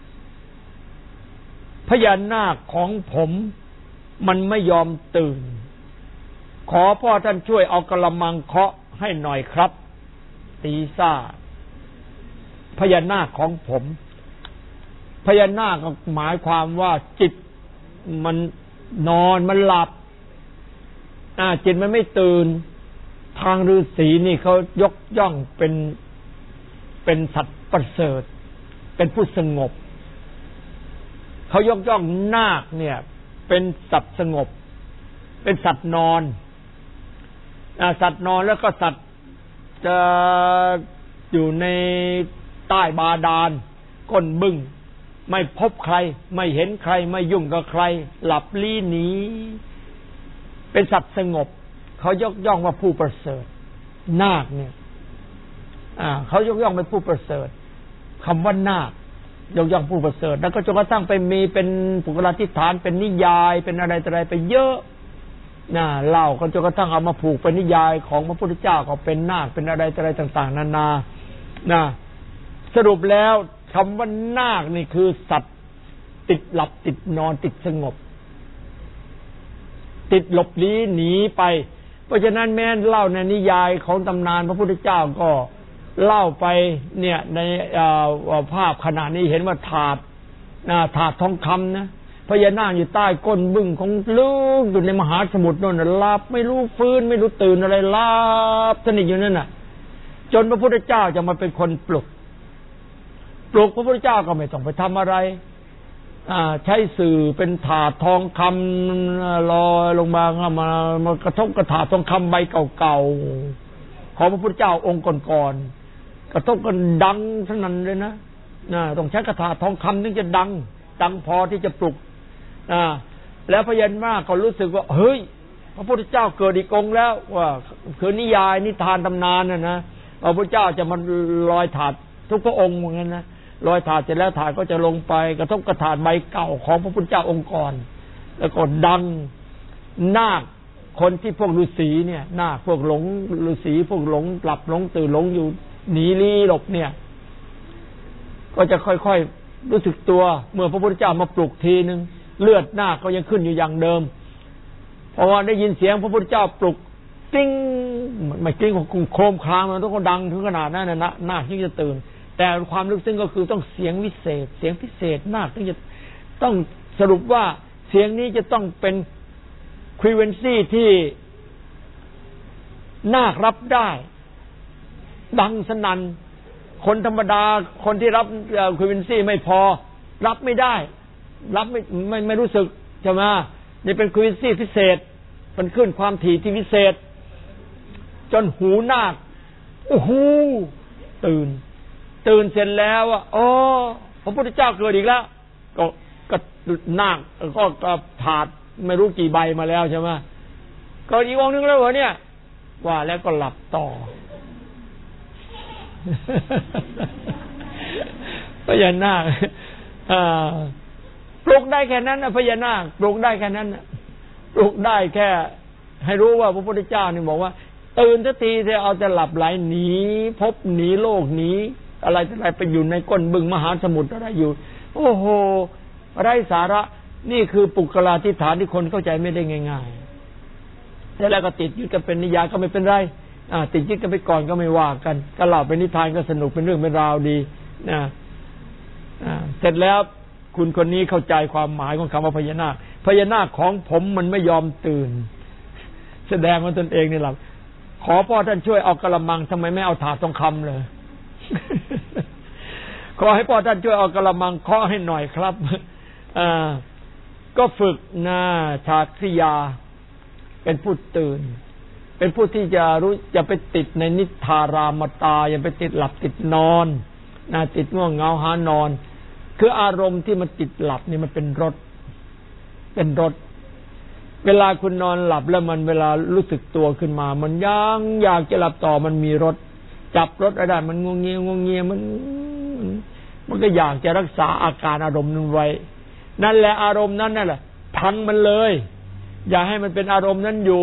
พญานาคของผมมันไม่ยอมตื่นขอพ่อท่านช่วยเอากระมังเคาะให้หน่อยครับตีซ่าพญานาคของผมพญานาคก็หมายความว่าจิตมันนอนมันหลับอ่าจิตมันไม่ตื่นทางฤาษีนี่เขายกย่องเป็นเป็นสัตว์ประเสริฐเป็นผู้สงบเขายกย่องนาคเนี่ยเป็นสัตว์สงบเป็นสัตว์นอนอ่าสัตว์นอนแล้วก็สัตว์จะอยู่ในใต้บาดาลก้นบึ้งไม่พบใครไม่เห็นใครไม่ยุ่งกับใครหลับลี้หนีเป็นสัตว์สงบเขายกย่องว่าผู้ประเสริฐนาคเนี่ยอ่าเขายกย่องเป็นผู้ประเสริฐคำว่านาคยกย่องผู้ประเสริฐแล้วก็จนกระทั่งไปมีเป็นปุกลาธิฐานเป็นนิยายเป็นอะไรต่ออะไรไปเยอะน่ะเล่าก็จนกระทั่งเอามาผูกเป็นนิยายของพระพุทธเจ้าก็เป็นนาคเป็นอะไรต่ออะไรต่างๆนานานะสรุปแล้วคำว่านาคนี่คือสัตว์ติดหลับติดนอนติดสงบติดหลบลี้หนีไปเพราะฉะนั้นแม้เล่าในนิยายของตำนานพระพุทธเจ้าก็เล่าไปเนี่ยในภาพขณะนี้เห็นว่าถาดถาดทองคำนะพญานาคอยู่ใต้ก้นบึ้งของลึกอยู่ในมหาสมุทรนั่นหลับไม่รู้ฟื้นไม่รู้ตื่นอะไรหลับสนิทอยู่นั่นน่ะจนพระพุทธเจ้าจะมาเป็นคนปลุกปลุกพระพุทธเจ้าก็ไม่ต้องไปทำอะไรใช้สื่อเป็นถาดทองคำลอยลงมามามากระทบกระถาดทองคำใบเก่าๆของพระพุทธเจ้าองค์ก่อนๆกระทบกันดังสนั่นเลยนะนะต้องใช้กระถาดทองคำถึงจะดังดังพอที่จะปลุกอ่าแล้วพญานาคก็รู้สึกว่าเฮ้ยพระพุทธเจ้าเกิดอีกองค์แล้วว่าคือนิยายนิทานตำนานน่ะนะพระพุทธเจ้าจะมาลอยถาดทุกพระองค์เหมือนกันนะลอยถาดเสร็จแล้วถาดก็จะลงไปกระทบกระถาดใบเก่าของพระพุทธเจ้าองค์ก่อนแล้วก็ดังนาคคนที่พวกฤาษีเนี่ยนาคพวกหลงฤาษีพวกหลงหลับหลงตื่นหลงอยู่หนีลี้หลบเนี่ยก็จะค่อยๆรู้สึกตัวเมื่อพระพุทธเจ้ามาปลุกทีนึงเลือดนาคก็ยังขึ้นอยู่อย่างเดิมเพราะว่าได้ยินเสียงพระพุทธเจ้าปลุกติ้งไม่ติ้งของโครมครามมันต้องดังถึงขนาดนั้นนะนะนาคที่จะตื่นแต่ความลึกซึ้งก็คือต้องเสียงวิเศษเสียงพิเศษนาคที่จะต้องสรุปว่าเสียงนี้จะต้องเป็นฟรีเควนซีที่นาครับได้ดังสนั่นคนธรรมดาคนที่รับฟรีเควนซีไม่พอรับไม่ได้รับไม่ไม่ไม่รู้สึกใช่ไหมนี่เป็นฟรีเควนซีพิเศษมันขึ้นความถี่ที่พิเศษจนหูนาคโอ้โหตื่นตื่นเสร็จแล้วอ่ะอ๋อพระพุทธเจ้าเกิดอีกแล้วก็ก็นาคก็ก็ถาดไม่รู้กี่ใบมาแล้วใช่ไหมก็อีกองนึงแล้วเหรอเนี่ยว่าแล้วก็หลับต่อพญานาคปลุกได้แค่นั้นนะพญานาคปลุกได้แค่นั้นนะปลุกได้แค่ให้รู้ว่าพระพุทธเจ้านี่บอกว่าตื่นทันทีเธอเอาแต่หลับไหลหนีพบหนีโลกหนีอะไรอะไรไปอยู่ในก้นบึงมหาสมุทรอะไรอยู่โอ้โหไร้สาระนี่คือปุกลาธิฐานที่คนเข้าใจไม่ได้ง่ายๆแล้วก็ติดยึดกันเป็นนิยายก็ไม่เป็นไรอ่าติดยึดกันไปก่อนก็ไม่ว่ากันก็เล่าเป็นนิทานก็สนุกเป็นเรื่องเป็นราวดีนะอ่าเสร็จแล้วคุณคนนี้เข้าใจความหมายของคำว่าพญานาคพญานาคของผมมันไม่ยอมตื่นแสดงว่าตนเองนี่หลับขอพ่อท่านช่วยเอากระมังทำไมไม่เอาถาดทองคำเลยขอให้พ่อท่านช่วยเอากระมังเคาะให้หน่อยครับอ่าก็ฝึกนะชาคริยาเป็นผู้ตื่นเป็นผู้ที่จะรู้จะไปติดในนิทธารามตาอย่าไปติดหลับติดนอนนะติดง่วงเหงาหานอนคืออารมณ์ที่มันติดหลับนี่มันเป็นรถเป็นรถเวลาคุณนอนหลับแล้วมันเวลารู้สึกตัวขึ้นมามันยังอยากจะหลับต่อมันมีรถจับรถได้มันงวงเงียงวงเงียมันมันก็อยากจะรักษาอาการอารมณ์นั้นไว้นั่นแหละอารมณ์นั้นนั่นแหละพังมันเลยอย่าให้มันเป็นอารมณ์นั้นอยู่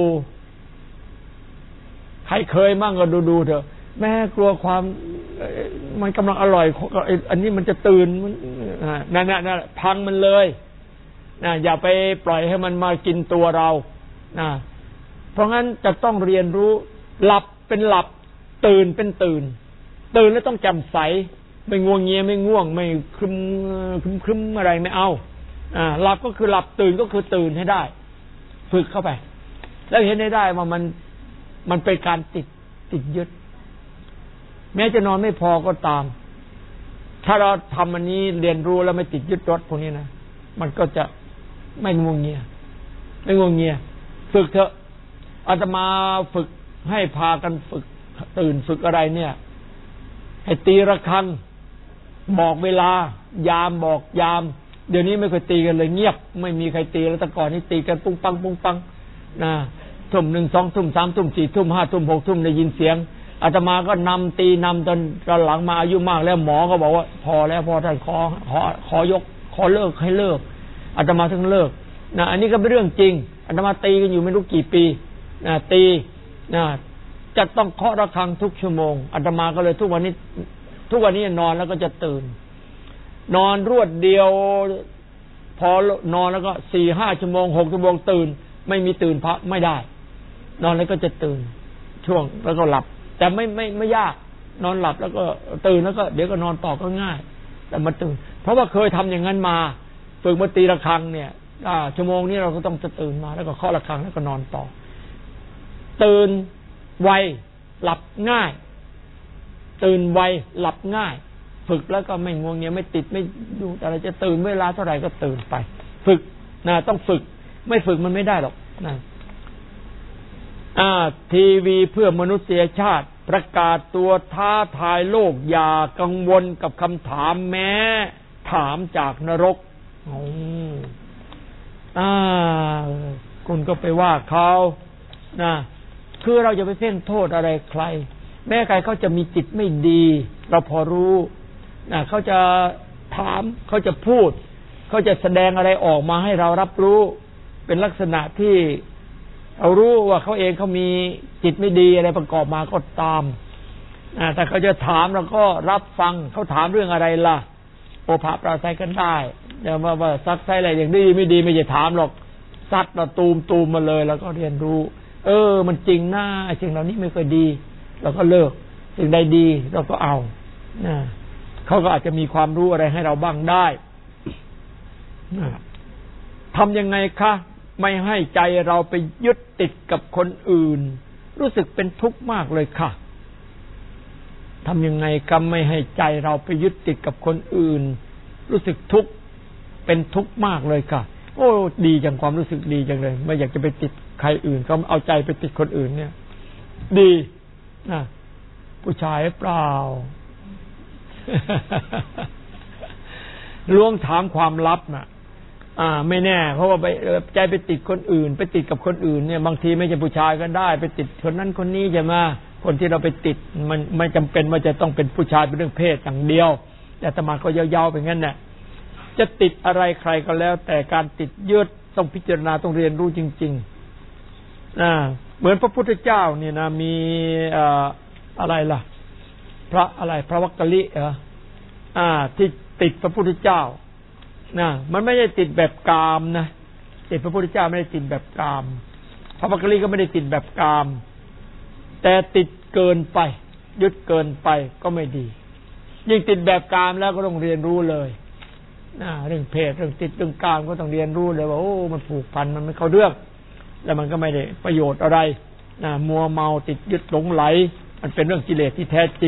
ใครเคยมั่งก็ดูดูเถอะแม่กลัวความมันกำลังอร่อยอันนี้มันจะตื่นนั่นนั่นพังมันเลยนะอย่าไปปล่อยให้มันมากินตัวเรานะเพราะงั้นจะต้องเรียนรู้หลับเป็นหลับตื่นเป็นตื่นตื่นแล้วต้องแจ่มใสไม่ง่วงเงียไม่ง่วงไม่ครึมครึมครึมอะไรไม่เอาอ่าหลับก็คือหลับตื่นก็คือตื่นให้ได้ฝึกเข้าไปแล้วเห็นได้ได้ว่ามันมันเป็นการติดติดยึดแม้จะนอนไม่พอก็ตามถ้าเราทำอันนี้เรียนรู้แล้วไม่ติดยึดรสพวกนี้นะมันก็จะไม่ง่วงเงียไม่ง่วงเงียฝึกเถอะอาตมาฝึกให้พากันฝึกตื่นฝึกอะไรเนี่ยให้ตีระฆังบอกเวลายามบอกยามเดี๋ยวนี้ไม่ค่อยตีกันเลยเงียบไม่มีใครตีแล้วแต่ก่อนนี่ตีกันปุ้งปังปุ้งปังนะทุ่มหนึ่งสองทุ่มสามทุ่มสี่ทุ่มห้าทุ่มหกทุ่มได้ยินเสียงอาตมาก็นำตีนำจนตอนหลังมาอายุมากแล้วหมอก็บอกว่าพอแล้วพอท่านขอขอขอยกขอเลิกให้เลิกอาตมาถึงเลิกนะอันนี้ก็เป็นเรื่องจริงอาตมาตีกันอยู่ไม่รู้กี่ปีนะตีนะจะต้องเคาะระฆังทุกชั่วโมงอาตมาก็เลยทุกวันนี้ทุกวันนี้นอนแล้วก็จะตื่นนอนรวดเดียวพอนอนแล้วก็สี่ห้าชั่วโมงหกชั่วโมงตื่นไม่มีตื่นพักไม่ได้นอนแล้วก็จะตื่นช่วงแล้วก็หลับแต่ไม่ไม่ไม่ยากนอนหลับแล้วก็ตื่นแล้วก็เดี๋ยวก็นอนต่อก็ง่ายแต่มาตื่นเพราะว่าเคยทำอย่างนั้นมาฝึกมาตีระฆังเนี่ยชั่วโมงนี้เราก็ต้องจะตื่นมาแล้วก็เคาะระฆังแล้วก็นอนต่อตื่นไวหลับง่ายตื่นไวหลับง่ายฝึกแล้วก็ไม่ง่วงเงียไม่ติดไม่ดูอะไรจะตื่นเวลาเท่าไหร่ก็ตื่นไปฝึกนะต้องฝึกไม่ฝึกมันไม่ได้หรอกนะอ่าทีวีเพื่อมนุษยชาติประกาศตัวท้าทายโลกอย่ากังวลกับคำถามแม้ถามจากนรกอ๋ออ่าคุณก็ไปว่าเขานะคือเราจะไปเพ่งโทษอะไรใครแม้ใครเขาจะมีจิตไม่ดีเราพอรู้นะเขาจะถามเขาจะพูดเขาจะแสดงอะไรออกมาให้เรารับรู้เป็นลักษณะที่เรารู้ว่าเขาเองเขามีจิตไม่ดีอะไรประกอบมาก็ตามแต่เขาจะถามเราก็รับฟังเขาถามเรื่องอะไรล่ะโอภาปราศัยกันได้แต่ว่าว่าซักไซอะไรอย่างดีไม่ดีไม่จะถามหรอกซัดเราตูมตูมมาเลยแล้วก็เรียนรู้เออมันจริงนะสิ่งเหล่านี้ไม่ค่อยดีเราก็เลิกสิ่งใดดีเราก็เอานะเขาก็อาจจะมีความรู้อะไรให้เราบ้างได้ทำยังไงคะไม่ให้ใจเราไปยึดติดกับคนอื่นรู้สึกเป็นทุกข์มากเลยค่ะทำยังไงก็ไม่ให้ใจเราไปยึดติดกับคนอื่นรู้สึกทุกข์เป็นทุกข์มากเลยค่ะโอ้ดีจังความรู้สึกดีจังเลยไม่อยากจะไปติดใครอื่นก็เอาใจไปติดคนอื่นเนี่ยดีนะผู้ชายเปล่า ลวงถามความลับน่ะอ่าไม่แน่เพราะว่าไปใจไปติดคนอื่นไปติดกับคนอื่นเนี่ยบางทีไม่ใช่ผู้ชายก็ได้ไปติดคนนั้นคนนี้ใช่ไหมคนที่เราไปติดมันไม่จำเป็นว่าจะต้องเป็นผู้ชายเป็นเรื่องเพศอย่างเดียวแต่ธรรมะก็ยาวๆไปงั้นน่ะจะติดอะไรใครก็แล้วแต่การติดยึดต้องพิจารณาต้องเรียนรู้จริงๆอ่าเหมือนพระพุทธเจ้าเนี่ยนะมีอ่าอะไรล่ะพระอะไรพระวักกะลิเหรออ่าที่ติดพระพุทธเจ้านะมันไม่ได้ติดแบบกามนะติดพระพุทธเจ้าไม่ได้ติดแบบกามพระวักกะลิก็ไม่ได้ติดแบบกามแต่ติดเกินไปยึดเกินไปก็ไม่ดียิ่งติดแบบกามแล้วก็ต้องเรียนรู้เลยนะเรื่องเพศเรื่องติดเรื่องกามก็ต้องเรียนรู้เลยว่าโอ้มันผูกพันมันไม่เข้าเรื่องแล้วมันก็ไม่ได้ประโยชน์อะไรนะมัวเมาติดยึดหลงไหลมันเป็นเรื่องกิเลสที่แท้จริง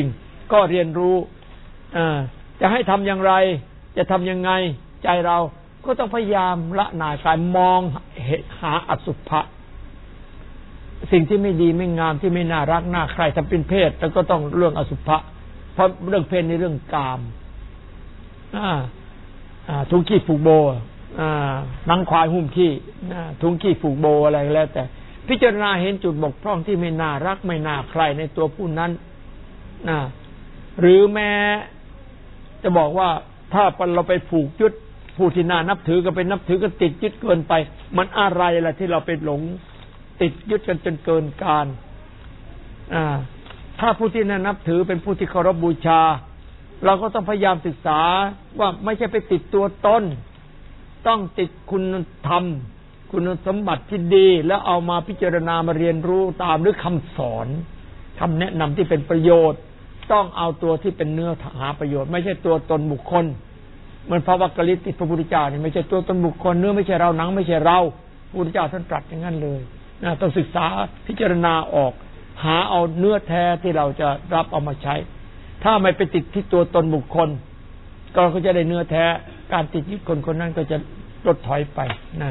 ก็เรียนรู้อ่าจะให้ทำอย่างไรจะทำยังไงใจเราก็ต้องพยายามละหน่ายกายมองหาอสุภะสิ่งที่ไม่ดีไม่งามที่ไม่น่ารักน่าใครทำเป็นเพศแล้วก็ต้องเรื่องอสุภะเพราะเรื่องเพศในเรื่องกามอ่าอ่าทุงขี้ผูกโบอ่านังควายหุ้มขี้ทุงขี้ผูกโบอะไรแล้วแต่พิจารณาเห็นจุดบกพร่องที่ไม่น่ารักไม่น่าใครในตัวผู้นั้นนะหรือแม้จะบอกว่าถ้าเราไปผูกยึดผู้ที่น่านับถือก็ไปนับถือก็ติดยึดเกินไปมันอะไรล่ะที่เราไปหลงติดยึดกันจนเกินการอ่าถ้าผู้ที่น่านับถือเป็นผู้ที่เคารพบูชาเราก็ต้องพยายามศึกษาว่าไม่ใช่ไปติดตัวตนต้องติดคุณธรรมคุณสมบัติที่ดีแล้วเอามาพิจารณามาเรียนรู้ตามหรือคำสอนคำแนะนำที่เป็นประโยชน์ต้องเอาตัวที่เป็นเนื้อหาประโยชน์ไม่ใช่ตัวตนบุคคลเหมือนพระวักกลิติพระพุทธเจ้านี่ไม่ใช่ตัวตนบุคคลเนื้อไม่ใช่เราหนังไม่ใช่เราพระพุทธเจ้าท่านตรัสอย่างนั้นเลยนะต้องศึกษาพิจารณาออกหาเอาเนื้อแท้ที่เราจะรับเอามาใช้ถ้าไม่ไปติดที่ตัวตนบุคคลก็จะได้เนื้อแท้การติดยึดคนคนนั้นก็จะลดถอยไปนะ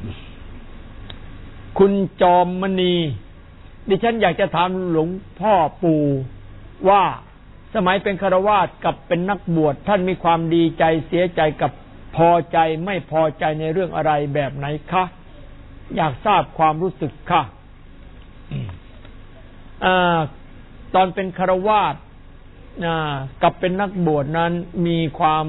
คุณจอมมณีดิฉันอยากจะถามหลวงพ่อปู่ว่าสมัยเป็นฆราวาสกับเป็นนักบวชท่านมีความดีใจเสียใจกับพอใจไม่พอใจในเรื่องอะไรแบบไหนคะอยากทราบความรู้สึกค่ะอ่าตอนเป็นฆราวาสกับเป็นนักบวชนั้นมีความ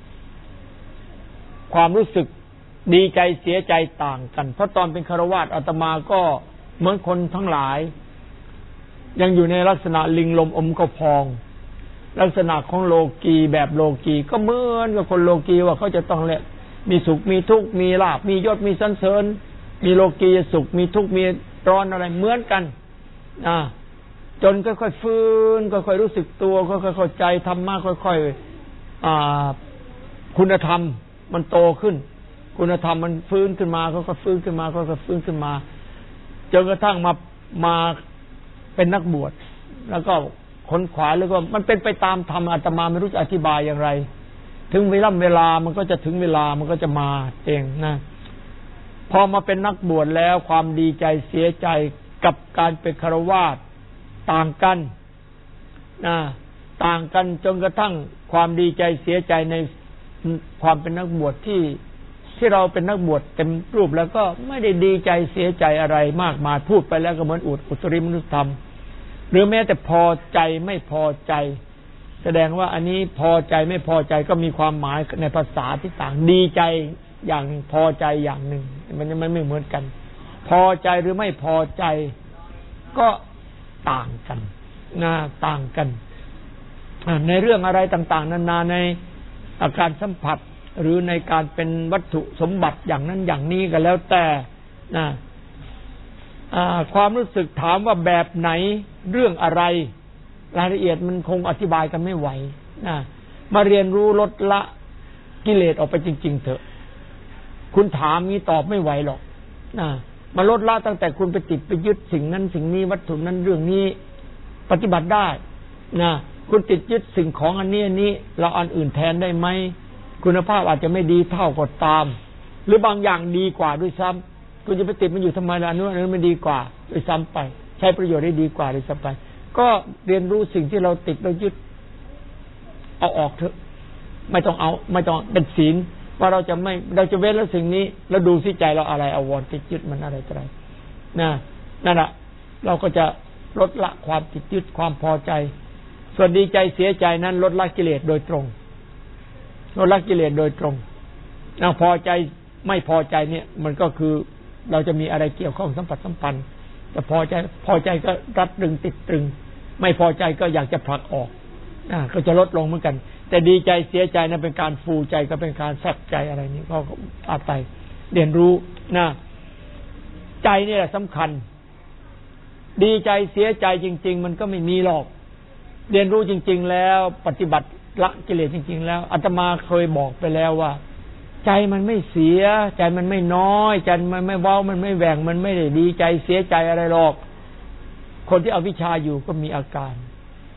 ความรู้สึกดีใจเสียใจต่างกันเพราะตอนเป็นฆราวาสอาตมาก็เหมือนคนทั้งหลายยังอยู่ในลักษณะลิงลมอมกระพองลักษณะของโลกีแบบโลกีก็เหมือนกับคนโลกีว่าเขาจะต้องแหละมีสุขมีทุกข์มีลาภมียศมีสรรเสริญมีโลกีสุขมีทุกข์มีร้อนอะไรเหมือนกันอ่าจนค่อยๆฟื้นค่อยๆรู้สึกตัวค่อยๆเข้าใจธรรมะค่อยๆอ่าคุณธรรมมันโตขึ้นคุณธรรมมันฟื้นขึ้นมาค่อยๆฟื้นขึ้นมาค่อยๆฟื้นขึ้นมาจนกระทั่งมามาเป็นนักบวชแล้วก็ค้นขวาแล้วก็มันเป็นไปตามธรรมอาตมาไม่รู้จะอธิบายอย่างไรถึงเวลาเวลามันก็จะถึงเวลามันก็จะมาเองนะพอมาเป็นนักบวชแล้วความดีใจเสียใจกับการเป็นฆราวาสต่างกันนะต่างกันจนกระทั่งความดีใจเสียใจในความเป็นนักบวชที่ที่เราเป็นนักบวชเต็มรูปแล้วก็ไม่ได้ดีใจเสียใจอะไรมากมายพูดไปแล้วก็เหมือนอุดอุตริมนุษยธรรมหรือแม้แต่พอใจไม่พอใจแสดงว่าอันนี้พอใจไม่พอใจก็มีความหมายในภาษาที่ต่างดีใจอย่างหนึ่งพอใจอย่างหนึ่งมันมันไม่เหมือนกันพอใจหรือไม่พอใจก็ต่างกันนะต่างกันในเรื่องอะไรต่างๆนานาในอาการสัมผัสหรือในการเป็นวัตถุสมบัติอย่างนั้นอย่างนี้ก็แล้วแต่นะความรู้สึกถามว่าแบบไหนเรื่องอะไรรายละเอียดมันคงอธิบายกันไม่ไหวนะมาเรียนรู้ลดละกิเลสออกไปจริงๆเถอะคุณถามนี้ตอบไม่ไหวหรอกนะมาลดละตั้งแต่คุณไปติดไปยึดสิ่งนั้นสิ่งนี้วัตถุนั้นเรื่องนี้ปฏิบัติได้นะคุณติดยึดสิ่งของอันนี้อันนี้เราอันอื่นแทนได้ไหมคุณภาพอาจจะไม่ดีเท่าก็ตามหรือบางอย่างดีกว่าด้วยซ้ำคุณจะไปติดมันอยู่ทำไมล่ะนู้นนั้นมันดีกว่าด้วยซ้ำไปใช้ประโยชน์ได้ดีกว่าด้วยซ้ำไปก็เรียนรู้สิ่งที่เราติดเรายึดเอาออกเถอะไม่ต้องเอาไม่ต้องเป็นศีลว่าเราจะไม่เราจะเว้นแล้วสิ่งนี้แล้วดูสิใจเราอะไรอาวรณ์ติดยึดมันอะไรอะไรนะนั่นแหละเราก็จะลดละความติดยึดความพอใจส่วนดีใจเสียใจนั้นลดละกิเลสโดยตรงลดละกิเลสโดยตรงนะพอใจไม่พอใจเนี่ยมันก็คือเราจะมีอะไรเกี่ยวข้องสัมผัสสัมพันธ์แต่พอใจพอใจก็รัดรึงติดตรึงไม่พอใจก็อยากจะผลักออกนะก็จะลดลงเหมือนกันแต่ดีใจเสียใจนั้นเป็นการฟูใจก็เป็นการแซ่บใจอะไรนี้ก็อาไปเรียนรู้นะใจนี่แหละสำคัญดีใจเสียใจจริงๆมันก็ไม่มีหรอกเรียนรู้จริงๆแล้วปฏิบัติละกิเลสจริงๆแล้วอาตมาเคยบอกไปแล้วว่าใจมันไม่เสียใจมันไม่น้อยใจมันไม่เว้ามันไม่แหว่งมันไม่ได้ดีใจเสียใจอะไรหรอกคนที่เอาวิชาอยู่ก็มีอาการ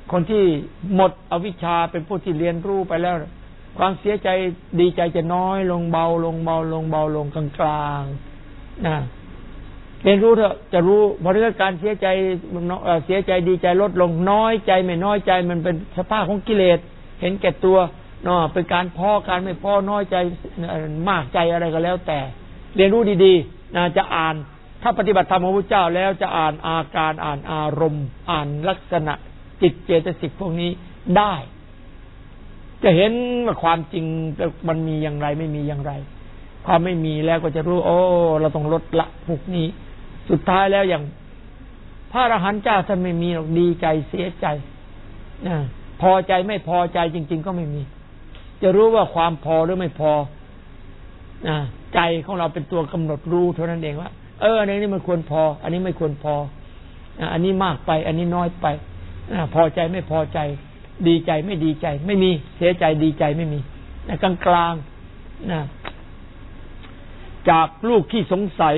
คนที่หมดอวิชชาเป็นผู้ที่เรียนรู้ไปแล้วความเสียใจดีใจจะน้อยลงเบาลงเบาลงเบาลงกลางกลางนะเรียนรู้เถอะจะรู้เพราะเรื่องการเสียใจเสียใจดีใจลดลงน้อยใจไม่น้อยใจมันเป็นสภาพของกิเลสเห็นแก่ตัวเนาะเป็นการพอการไม่พอน้อยใจมากใจอะไรก็แล้วแต่เรียนรู้ดีๆนะจะอ่านถ้าปฏิบัติธรรมของพระเจ้าแล้วจะอ่านอาการอ่านอารมณ์อ่านลักษณะจิตเจตสิกพวกนี้ได้จะเห็นว่าความจริงมันมีอย่างไรไม่มีอย่างไรความไม่มีแล้วก็จะรู้โอ้เราต้องลดละพวกนี้สุดท้ายแล้วอย่างพระอรหันต์เจ้าท่านไม่มีหรอกดีใจเสียใจนะพอใจไม่พอใจจริงๆก็ไม่มีจะรู้ว่าความพอหรือไม่พอนะใจของเราเป็นตัวกำหนดรู้เท่านั้นเองว่าเอออันนี้มันควรพออันนี้ไม่ควรพออันนี้มากไปอันนี้น้อยไปพอใจไม่พอใจดีใจไม่ดีใจไม่มีเสียใจดีใจไม่มีกลางกลางนะจากลูกที่สงสัย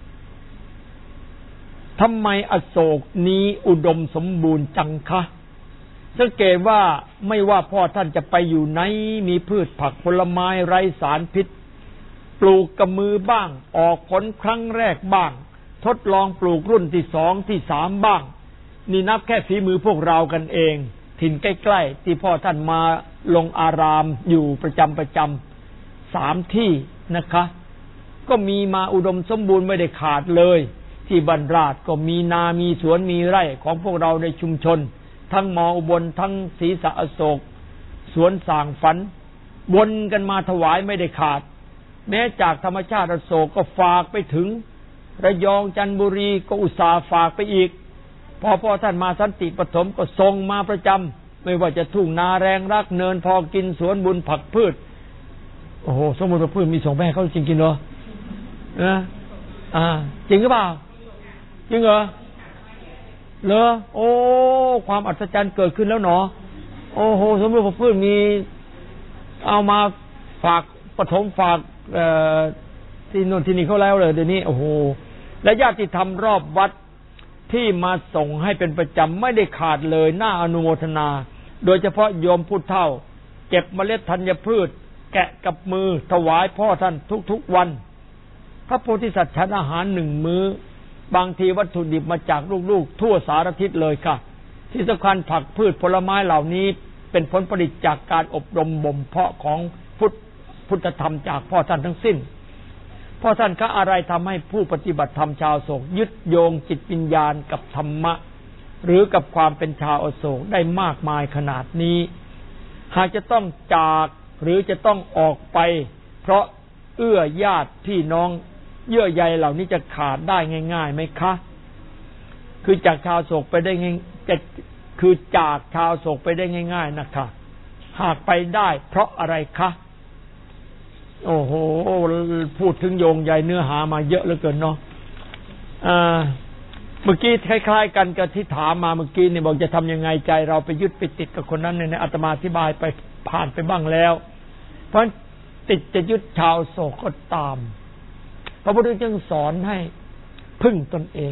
ทำไมอโศกนี้อุดมสมบูรณ์จังคะสังเกตว่าไม่ว่าพ่อท่านจะไปอยู่ไหนมีพืชผักผลไม้ไร้สารพิษปลูกกับมือบ้างออกผลครั้งแรกบ้างทดลองปลูกรุ่นที่สองที่สามบ้างนี่นับแค่ฝีมือพวกเรากันเองถิ่นใกล้ๆที่พ่อท่านมาลงอารามอยู่ประจำประจำสามที่นะคะก็มีมาอุดมสมบูรณ์ไม่ได้ขาดเลยที่บรรราชก็มีนามีสวนมีไร่ของพวกเราในชุมชนทั้งมออุบลทั้งศรีสะอโศกสวนสางฝันวนกันมาถวายไม่ได้ขาดแม้จากธรรมชาติอโศกก็ฝากไปถึงระยองจันทบุรีก็อุตส่าห์ฝากไปอีกพอพ่อท่านมาสันติปฐมก็ส่งมาประจำไม่ว่าจะทุ่งนาแรงรักเนินพอกินสวนบุญผักพืชโอ้โหสมบูรณ์พืชมีส่งแม่เขาจริงกินเหรอนะอ่าจริงหรือเปล่าจริงเหรอเหรอโอ้ความอัศจรรย์เกิดขึ้นแล้วเนาะโอ้โหสมบูรณ์พืชมีเอามาฝากปฐมฝากเอ่อที่โน่นที่นี่เขาแล้วเลยเดี๋ยวนี้โอ้โหและญาติธรรมรอบวัดที่มาส่งให้เป็นประจำไม่ได้ขาดเลยน่าอนุโมทนาโดยเฉพาะโยมผู้เฒ่าเก็บเมล็ดธัญพืชแกะกับมือถวายพ่อท่านทุกๆวันพระโพธิสัตว์ฉันอาหารหนึ่งมื้อบางทีวัตถุดิบมาจากลูกๆทั่วสารทิศเลยค่ะที่สำคัญผักพืชผลไม้เหล่านี้เป็นผลผลิตจากการอบรมบ่มเพาะของพุทธพุทธธรรมจากพ่อท่านทั้งสิ้นพ่อท่านคะอะไรทำให้ผู้ปฏิบัติธรรมชาวโศกยึดโยงจิตวิญญาณกับธรรมะหรือกับความเป็นชาวอโศกได้มากมายขนาดนี้หากจะต้องจากหรือจะต้องออกไปเพราะเอื้อญาติพี่น้องเยื่อใยเหล่านี้จะขาดได้ง่ายๆไหมคะคือจากชาวโศกไปได้ง่ายจะคือจากชาวโศกไปได้ง่ายๆนะคะหากไปได้เพราะอะไรคะโอ้โหพูดถึงโยงใยเนื้อหามาเยอะเหลือเกินเนาะอ่าเมื่อกี้คล้ายๆกันกับที่ถามมาเมื่อกี้นี่บอกจะทำยังไงใจเราไปยึดไปติดกับคนนั้นเนี่ยอาตมาอธิบายไปผ่านไปบ้างแล้วเพราะติดจะยึดชาวโศกก็ตามพระพุทธเจ้าจึงสอนให้พึ่งตนเอง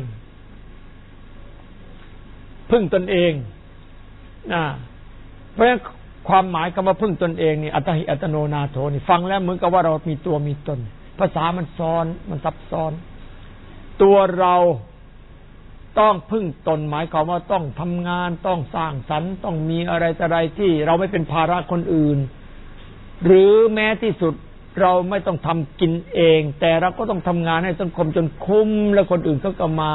พึ่งตนเองนะเพราะฉะนั้นความหมายคำว่าพึ่งตนเองนี่อัตหิอัตโนนาโถนี่ฟังแล้วเหมือนกับว่าเรามีตัวมีตนภาษามันซ้อนมันซับซ้อนตัวเราต้องพึ่งตนหมายความว่าต้องทำงานต้องสร้างสรรค์ต้องมีอะไรต่ออะไรที่เราไม่เป็นภาระคนอื่นหรือแม้ที่สุดเราไม่ต้องทำกินเองแต่เราก็ต้องทำงานให้สังคมจนคุ้มแล้วคนอื่นเขาก็มา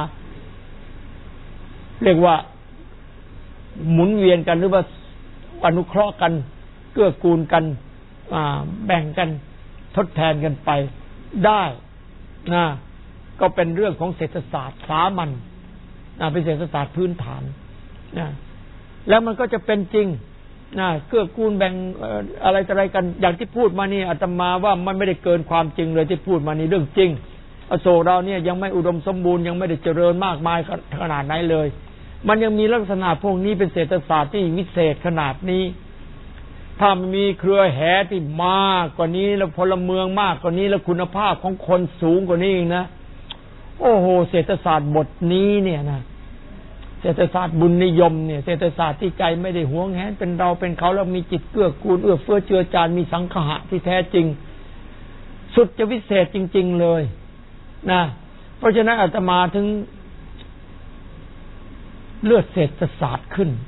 เรียกว่าหมุนเวียนกันหรือว่าอนุเคราะห์กันเกื้อกูลกันแบ่งกันทดแทนกันไปได้นะก็เป็นเรื่องของเศรษฐศาสตร์สามัญนะเป็นเศรษฐศาสตร์พื้นฐานนะแล้วมันก็จะเป็นจริงนะเกื้อกูลแบ่งอะไรต่ออะไรกันอย่างที่พูดมานี่อาตมาว่ามันไม่ได้เกินความจริงเลยที่พูดมานี่เรื่องจริงอโศกเราเนี่ยยังไม่อุดมสมบูรณ์ยังไม่ได้เจริญมากมายขนาดไหนเลยมันยังมีลักษณะพวกนี้เป็นเศรษฐศาสตร์ที่วิเศษขนาดนี้ถ้ามีเครือแห่ที่มากกว่านี้แล้วพลเมืองมากกว่านี้แล้วคุณภาพของคนสูงกว่านี้อีกนะโอ้โหเศรษฐศาสตร์บทนี้เนี่ยนะเศรษฐศาสตร์บุญนิยมเนี่ยเศรษฐศาสตร์ที่ใจไม่ได้หวงแหนเป็นเราเป็นเขาแล้วมีจิตเกื้อกูลเอื้อเฟื้อเจือจานมีสังขะที่แท้จริงสุดจะวิเศษจริงๆเลยนะเพราะฉะนั้นอาตมาถึงเลือดเศรษฐศาสตร์ขึ้น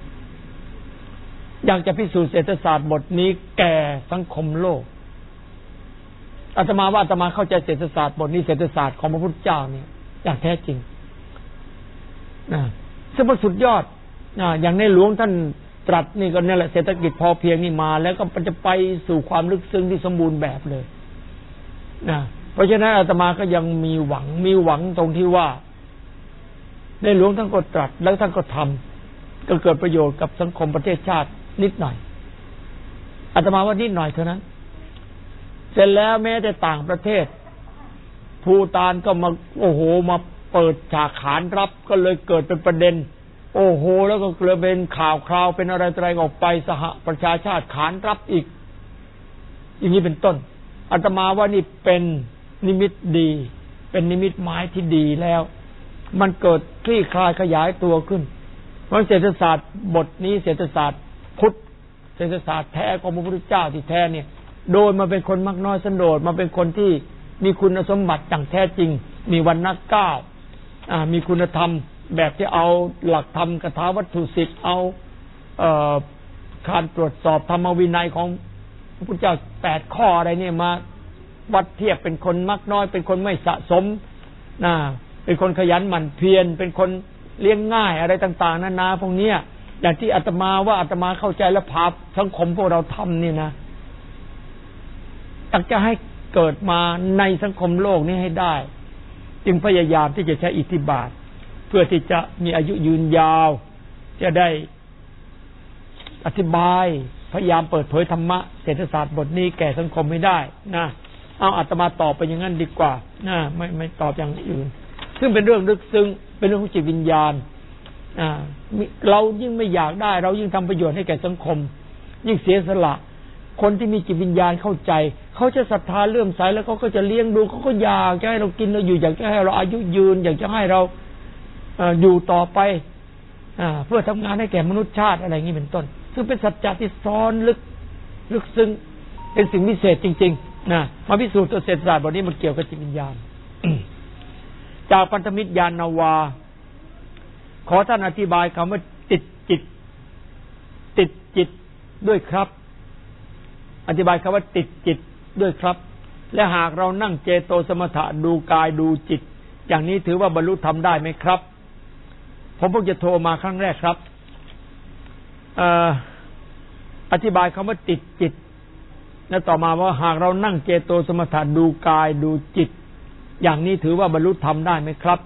อยากจะพิสูจน์เศรษฐศาสตร์บทนี้แก่สังคมโลกอาตมาว่าอาตมาเข้าใจเศรษฐศาสตร์บทนี้เศรษฐศาสตร์ของพระพุทธเจ้าเนี่ยอย่างแท้จริงนะซึ่งมันสุดยอดนะอย่างในหลวงท่านตรัสนี่ก็นี่แหละเศรษฐกิจพอเพียงนี่มาแล้วก็จะไปสู่ความลึกซึ้งที่สมบูรณ์แบบเลยนะเพราะฉะนั้นอาตมาก็ยังมีหวังมีหวังตรงที่ว่าในหลวงท่านก็ตรัสแล้วท่านก็ทำก็เกิดประโยชน์กับสังคมประเทศชาตินิดหน่อยอาตมาว่านิดหน่อยเท่านั้นเสร็จแล้วแม้แต่ต่างประเทศภูฏานก็มาโอ้โหมาเปิดฉากขานรับก็เลยเกิดเป็นประเด็นโอ้โหแล้วก็เลยเป็นข่าวคราวเป็นอะไรอะไรออกไปสหประชาชาติขานรับอีกอย่างนี้เป็นต้นอาตมาว่านี่เป็นนิมิตดีเป็นนิมิตหมายที่ดีแล้วมันเกิดคลี่คลายขยายตัวขึ้นเพราะเศรษฐศาสตร์บทนี้เศรษฐศาสตร์พุทธเศรษฐศาสตร์แท้ของพระพุทธเจ้าที่แท้เนี่ยโดยมาเป็นคนมักน้อยสันโดษมาเป็นคนที่มีคุณสมบัติอย่างแท้จริงมีวรรณะเก้าอ่ามีคุณธรรมแบบที่เอาหลักธรรมคถาวัตถุสิบเอาเอ่อการตรวจสอบธรรมวินัยของพระพุทธเจ้าแปดข้ออะไรเนี่ยมาวัดเทียบเป็นคนมักน้อยเป็นคนไม่สะสมนะเป็นคนขยันหมั่นเพียรเป็นคนเลี้ยงง่ายอะไรต่างๆนานาพวกนี้อย่างที่อาตมาว่าอาตมาเข้าใจและพาสังคมพวกเราทำนี่นะอยากจะให้เกิดมาในสังคมโลกนี้ให้ได้จึงพยายามที่จะใช้อิทธิบาทเพื่อที่จะมีอายุยืนยาวจะได้อธิบายพยายามเปิดเผยธรรมะเศรษฐศาสตร์บทนี้แก่สังคมให้ได้นะเอาอาตมาตอบไปอย่างนั้นดีกว่านะไม่ไม่ตอบอย่างอื่นซึ่งเป็นเรื่องลึกซึ้งเป็นเรื่องของจิตวิญญาณอ่าเรายิ่งไม่อยากได้เรายิ่งทำประโยชน์ให้แก่สังคมยิ่งเสียสละคนที่มีจิตวิญญาณเข้าใจเขาจะศรัทธาเลื่อมใสแล้วเขาก็จะเลี้ยงดูเขาก็อยากจะให้เรากินเราอยู่อยากจะให้เราอายุยืนอยากจะให้เราอยู่ต่อไปเพื่อทำงานให้แก่มนุษยชาติอะไรอย่างนี้เป็นต้นซึ่งเป็นสัจจะที่ซ้อนลึกลึกซึ้งเป็นสิ่งพิเศษจริงๆนะมาพิสูจน์ตัวเศรษฐศาสตร์บทนี้มันเกี่ยวกับจิตวิญญาณ จากพันธมิตรญาณวาขอท่านอธิบายคำว่าติดจิตติดจิตด้วยครับอธิบายคำว่าติดจิตด้วยครับและหากเรานั่งเจโตสมถะดูกายดูจิตอย่างนี้ถือว่าบรรลุธรรมได้ไหมครับผมเพิ่งจะโทรมาครั้งแรกครับเอ่ออธิบายคำว่าติดจิตและต่อมาว่าหากเรานั่งเจโตสมถะดูกายดูจิตอย่างนี้ถือว่าบรรลุธรรมได้ไหมครับ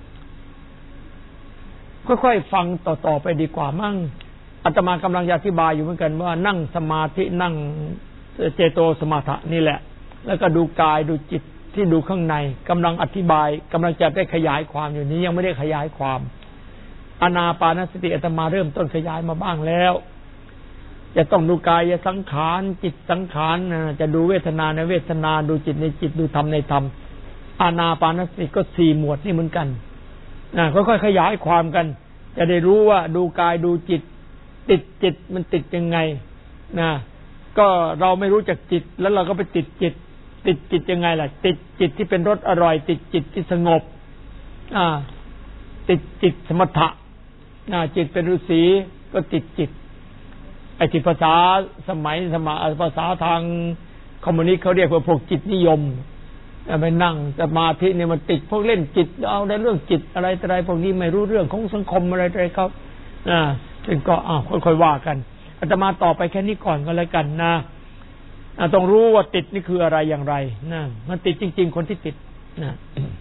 ค่อยๆฟังต่อๆไปดีกว่ามั่งอาตมากำลังจะอธิบายอยู่เหมือนกันว่านั่งสมาธินั่งเจโตสมถะนี่แหละแล้วก็ดูกายดูจิตที่ดูข้างในกำลังอธิบายกำลังจะได้ขยายความอยู่นี้ยังไม่ได้ขยายความอานาปานสติอาตมาเริ่มต้นขยายมาบ้างแล้วจะต้องดูกายสังขารจิตสังขารจะดูเวทนาในเวทนาดูจิตในจิตดูธรรมในธรรมอานาปานสติก็สี่หมวดนี่เหมือนกันนะค่อยๆขยายความกันจะได้รู้ว่าดูกายดูจิตติดจิตมันติดยังไงนะก็เราไม่รู้จักจิตแล้วเราก็ไปติดจิตติดจิตยังไงล่ะติดจิตที่เป็นรสอร่อยติดจิตที่สงบอ่าติดจิตสมถะอ่าจิตเป็นฤาษีก็ติดจิตไอ้ที่ภาษาสมัยสมัยภาษาทางคอมมิวนิสต์เขาเรียกว่าพวกจิตนิยมไปนั่งสมาธิเนี่ยมันติดพวกเล่นจิตเอาในเรื่องจิตอะไรอะไรพวกนี้ไม่รู้เรื่องของสังคมอะไรอะไรเขาอ่าซึ่งก็อ้าวค่อยๆว่ากันอาตมาต่อไปแค่นี้ก่อนก็แล้วกันนะต้องรู้ว่าติดนี่คืออะไรอย่างไรนะมันติดจริงๆคนที่ติดนะ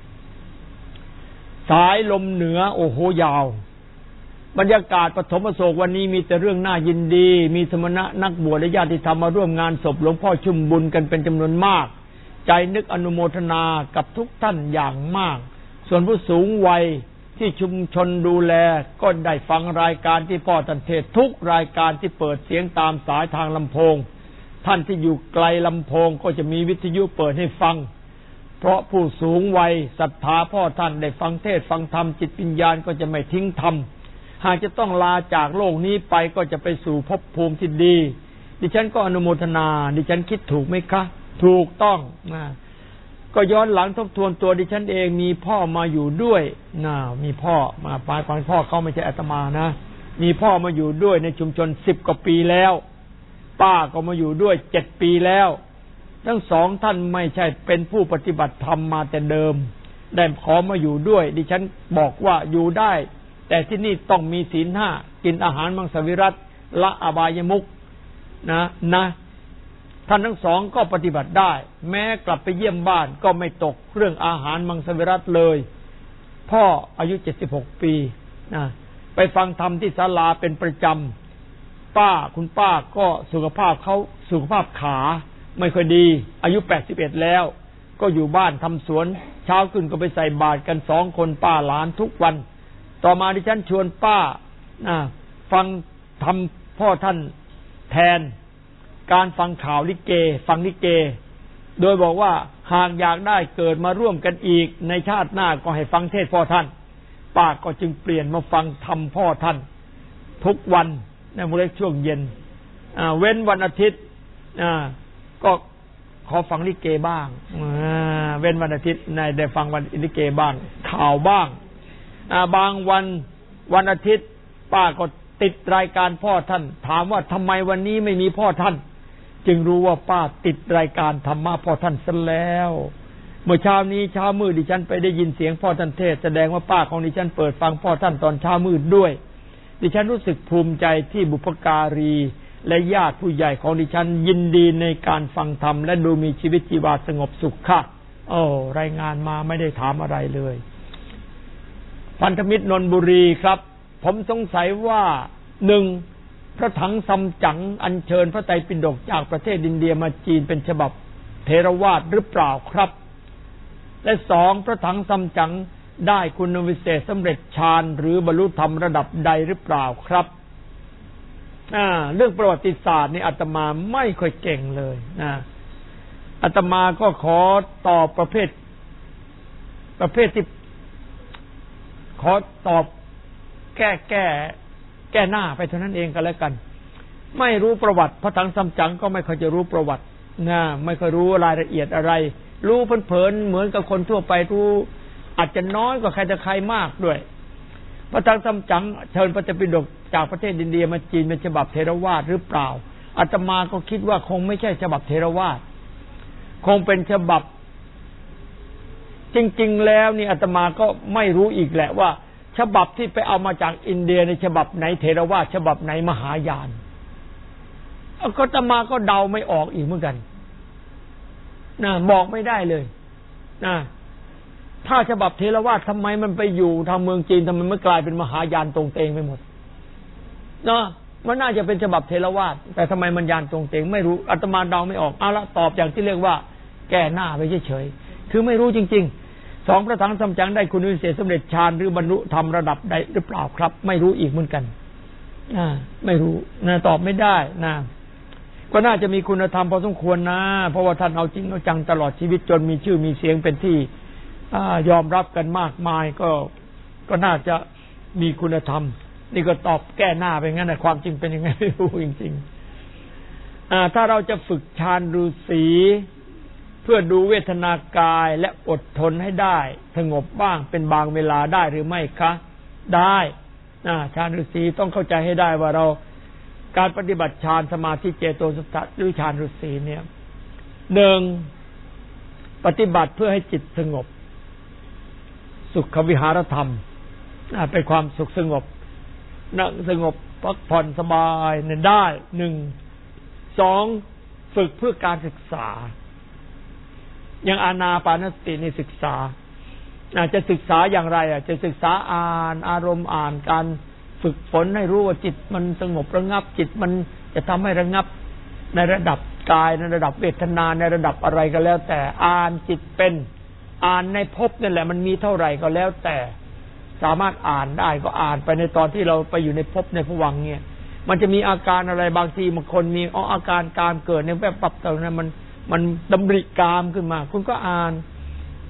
สายลมเหนือโอ้โหยาวบรรยากาศปฐมโศกวันนี้มีแต่เรื่องน่ายินดีมีสมณะนักบวชและญาติธรรมมาร่วมงานศพหลวงพ่อชุ่มบุญกันเป็นจำนวนมากใจนึกอนุโมทนากับทุกท่านอย่างมากส่วนผู้สูงวัยที่ชุมชนดูแลก็ได้ฟังรายการที่พ่อท่านเทศทุกรายการที่เปิดเสียงตามสายทางลำโพงท่านที่อยู่ไกลลำโพงก็จะมีวิทยุเปิดให้ฟังเพราะผู้สูงวัยศรัทธาพ่อท่านได้ฟังเทศฟังธรรมจิตวิญญาณก็จะไม่ทิ้งธรรมหากจะต้องลาจากโลกนี้ไปก็จะไปสู่ภพภูมิที่ดีดิฉันก็อนุโมทนาดิฉันคิดถูกไหมคะถูกต้องนะก็ย้อนหลังทบทวนตัวดิฉันเองมีพ่อมาอยู่ด้วยนะมีพ่อมาปลายฟังพ่อเขาไม่ใช่อาตมานะมีพ่อมาอยู่ด้วยในชุมชนสิบกว่าปีแล้วป้าก็มาอยู่ด้วยเจ็ดปีแล้วทั้งสองท่านไม่ใช่เป็นผู้ปฏิบัติธรรมมาแต่เดิมได้ขอมาอยู่ด้วยดิฉันบอกว่าอยู่ได้แต่ที่นี่ต้องมีศีลห้ากินอาหารมังสวิรัติละอบายมุขนะนะท่านทั้งสองก็ปฏิบัติได้แม้กลับไปเยี่ยมบ้านก็ไม่ตกเรื่องอาหารมังสวิรัติเลยพ่ออายุเจ็ดสิบหกปีนะไปฟังธรรมที่ศาลาเป็นประจำป้าคุณป้าก็สุขภาพเขาสุขภาพขาไม่ค่อยดีอายุแปดสิบเอ็ดแล้วก็อยู่บ้านทำสวนเช้าขึ้นก็ไปใส่บาตรกันสองคนป้าหลานทุกวันต่อมาดิฉันชวนป้านะฟังทำพ่อท่านแทนการฟังข่าวลิเกฟังลิเกโดยบอกว่าหากอยากได้เกิดมาร่วมกันอีกในชาติหน้าก็ให้ฟังเทศพ่อท่านป้าก็จึงเปลี่ยนมาฟังธรรมพ่อท่านทุกวันในมื้อเล็กช่วงเย็นเว้นวันอาทิตย์ก็ขอฟังลิเกบ้างเว้นวันอาทิตย์ในได้ฟังวันลิเกบ้างข่าวบ้างบางวันวันอาทิตย์ป้าก็ติดรายการพ่อท่านถามว่าทำไมวันนี้ไม่มีพ่อท่านจึงรู้ว่าป้าติดรายการธรรมะพ่อท่านซะแล้วเมื่อเช้านี้เช้ามืดดิฉันไปได้ยินเสียงพ่อท่านเทศแสดงว่าป้าของดิฉันเปิดฟังพ่อท่านตอนเช้ามืดด้วยดิฉันรู้สึกภูมิใจที่บุพการีและญาติผู้ใหญ่ของดิฉันยินดีในการฟังธรรมและดูมีชีวิตชีวาสงบสุขค่ะโอ้รายงานมาไม่ได้ถามอะไรเลยพันธมิตรนนบุรีครับผมสงสัยว่าหนึ่งพระถังซัมจั๋งอัญเชิญพระไตรปิฎกจากประเทศอินเดียมาจีนเป็นฉบับเทรวาทหรือเปล่าครับและสองพระถังซัมจั๋งได้คุณวิเศษสำเร็จฌานหรือบรรลุธรรมระดับใดหรือเปล่าครับอ่าเรื่องประวัติศาสตร์นี่อาตมาไม่ค่อยเก่งเลยนะอาตมาก็ขอตอบประเภทประเภทที่ขอตอบแก้แก้แก้หน้าไปเท่านั้นเองก็แล้วกันไม่รู้ประวัติพระถังซัมจั๋งก็ไม่ค่อยจะรู้ประวัตินะไม่ค่อยรู้รายละเอียดอะไรรู้เผินๆเหมือนกับคนทั่วไปรู้อาจจะน้อยกว่าใครแต่ใครมากด้วยพระถังซัมจั๋งเชิญพระไตรปิฎกจากประเทศอินเดียมาจีนเป็นฉบับเทรวาทหรือเปล่าอาตมาก็คิดว่าคงไม่ใช่ฉบับเทรวาทคงเป็นฉบับจริงๆแล้วนี่อาตมาก็ไม่รู้อีกแหละว่าฉบับที่ไปเอามาจากอินเดียในฉบับไหนเทรวาทฉบับไหนมหายานก็อาตมาก็เดาไม่ออกอีกเหมือนกันนะบอกไม่ได้เลยนะถ้าฉบับเทรวาททำไมมันไปอยู่ทางเมืองจีนทำไมไม่กลายเป็นมหายานตรงเตงไปหมดเนาะมันน่าจะเป็นฉบับเทรวาทแต่ทำไมมันยานตรงเตงไม่รู้อาตมาเดาไม่ออกเอาละตอบอย่างที่เรียกว่าแก้หน้าไปเฉยๆคือไม่รู้จริงๆสองพระถังซัมจั๋งได้คุณวิเศษสำเร็จฌานหรือบรรลุธรรมระดับใดหรือเปล่าครับไม่รู้อีกเหมือนกันอ่าไม่รู้นะตอบไม่ได้นะก็น่าจะมีคุณธรรมพอสมควรนะเพราะว่าท่านเอาจริงเอาจังตลอดชีวิตจนมีชื่อมีเสียงเป็นที่ยอมรับกันมากมายก็ก็น่าจะมีคุณธรรมนี่ก็ตอบแก้หน้าไปงั้นนะความจริงเป็นยังไงไม่รู้จริงๆถ้าเราจะฝึกฌานฤาษีเพื่อดูเวทนากายและอดทนให้ได้สงบบ้างเป็นบางเวลาได้หรือไม่คะได้ฌานฤาษีต้องเข้าใจให้ได้ว่าเราการปฏิบัติฌานสมาธิเจโตสัตตะหรือฌานฤาษีเนี่ยหนึ่งปฏิบัติเพื่อให้จิตสงบสุขวิหารธรรมเป็นความสุขสงบนั่งสงบพักผ่อนสบายเนี่ยได้หนึ่งสองฝึกเพื่อการศึกษาอย่างอานาปานสตินี่ศึกษาอาจจะศึกษาอย่างไรอ่ะจะศึกษาอ่านอารมณ์อ่านการฝึกฝนให้รู้ว่าจิตมันสงบระงับจิตมันจะทำให้ระงับในระดับกายในระดับเวทนาในระดับอะไรก็แล้วแต่อ่านจิตเป็นอ่านในภพนั่นแหละมันมีเท่าไหร่ก็แล้วแต่สามารถอ่านได้ก็อ่านไปในตอนที่เราไปอยู่ในภพในภวังค์เนี่ยมันจะมีอาการอะไรบางทีบางคนมีอ๋ออาการการเกิดในแวบปับตรงนั้นมันมันดำริกามขึ้นมาคุณก็อ่าน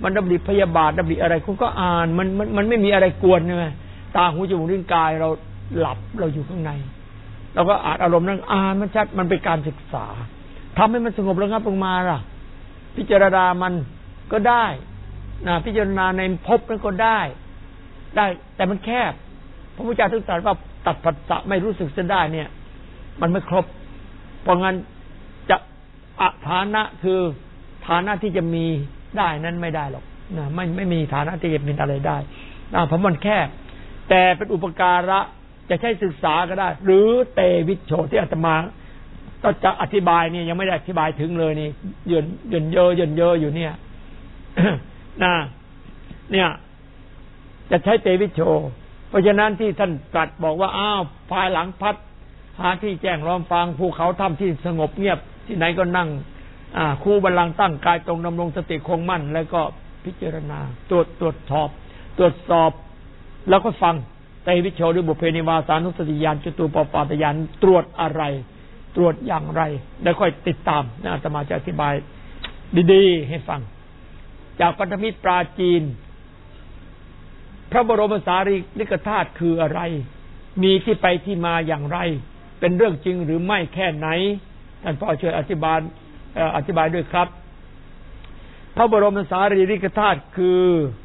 มันดำริพยาบาทดำริอะไรคุณก็อ่านมันมันมันไม่มีอะไรกวนใช่ไหมตาหูจมูกลิ้นกายเราหลับเราอยู่ข้างในเราก็อ่านอารมณ์นั้นอ่านมันชัดมันเป็นการศึกษาทำให้มันสงบระงับลงมาล่ะพิจารณามันก็ได้นะพิจารณาในภพนั้นก็ได้ได้แต่มันแคบพระพุทธเจ้าตรัสว่าตัดผัสสะไม่รู้สึกเสียได้เนี่ยมันไม่ครบเพราะงั้นจะอฐานะคือฐานะที่จะมีได้นั้นไม่ได้หรอกนะไม่ไม่มีฐานะที่จะเป็นอะไรได้นะเพราะมันแคบแต่เป็นอุปการะจะใช้ศึกษาก็ได้หรือเตวิชโชที่อาตมาก็จะอธิบายเนี่ยยังไม่ได้อธิบายถึงเลยนี่เยินเยินเยอะเยินเยอะอยู่เนี่ย นะเนี่ยจะใช้เตวิชโชเพราะฉะนั้นที่ท่านตรัสบอกว่าอ้าวภายหลังพัดหาที่แจ้งล้อมฟังภูเขาถ้ำที่สงบเงียบที่ไหนก็นั่งอ่าคู่บัลลังก์ตั้งกายตรงดำรงสติคงมั่นแล้วก็พิจารณาตรวจตรวจสอบตรวจสอบแล้วก็ฟังเตวิชโชหรือบุพเพนิวาสานุสติญาณจตุปปาตญาณตรวจอะไรตรวจอย่างไรแล้วค่อยติดตามนะอาตมาจะอธิบายดีๆให้ฟังจากพันธมิตรปราจีนพระบรมสารีริกธาตุคืออะไรมีที่ไปที่มาอย่างไรเป็นเรื่องจริงหรือไม่แค่ไหนท่านพ่อช่วยอธิบายอธิบายด้วยครับพระบรมสารีริกธาตุคือ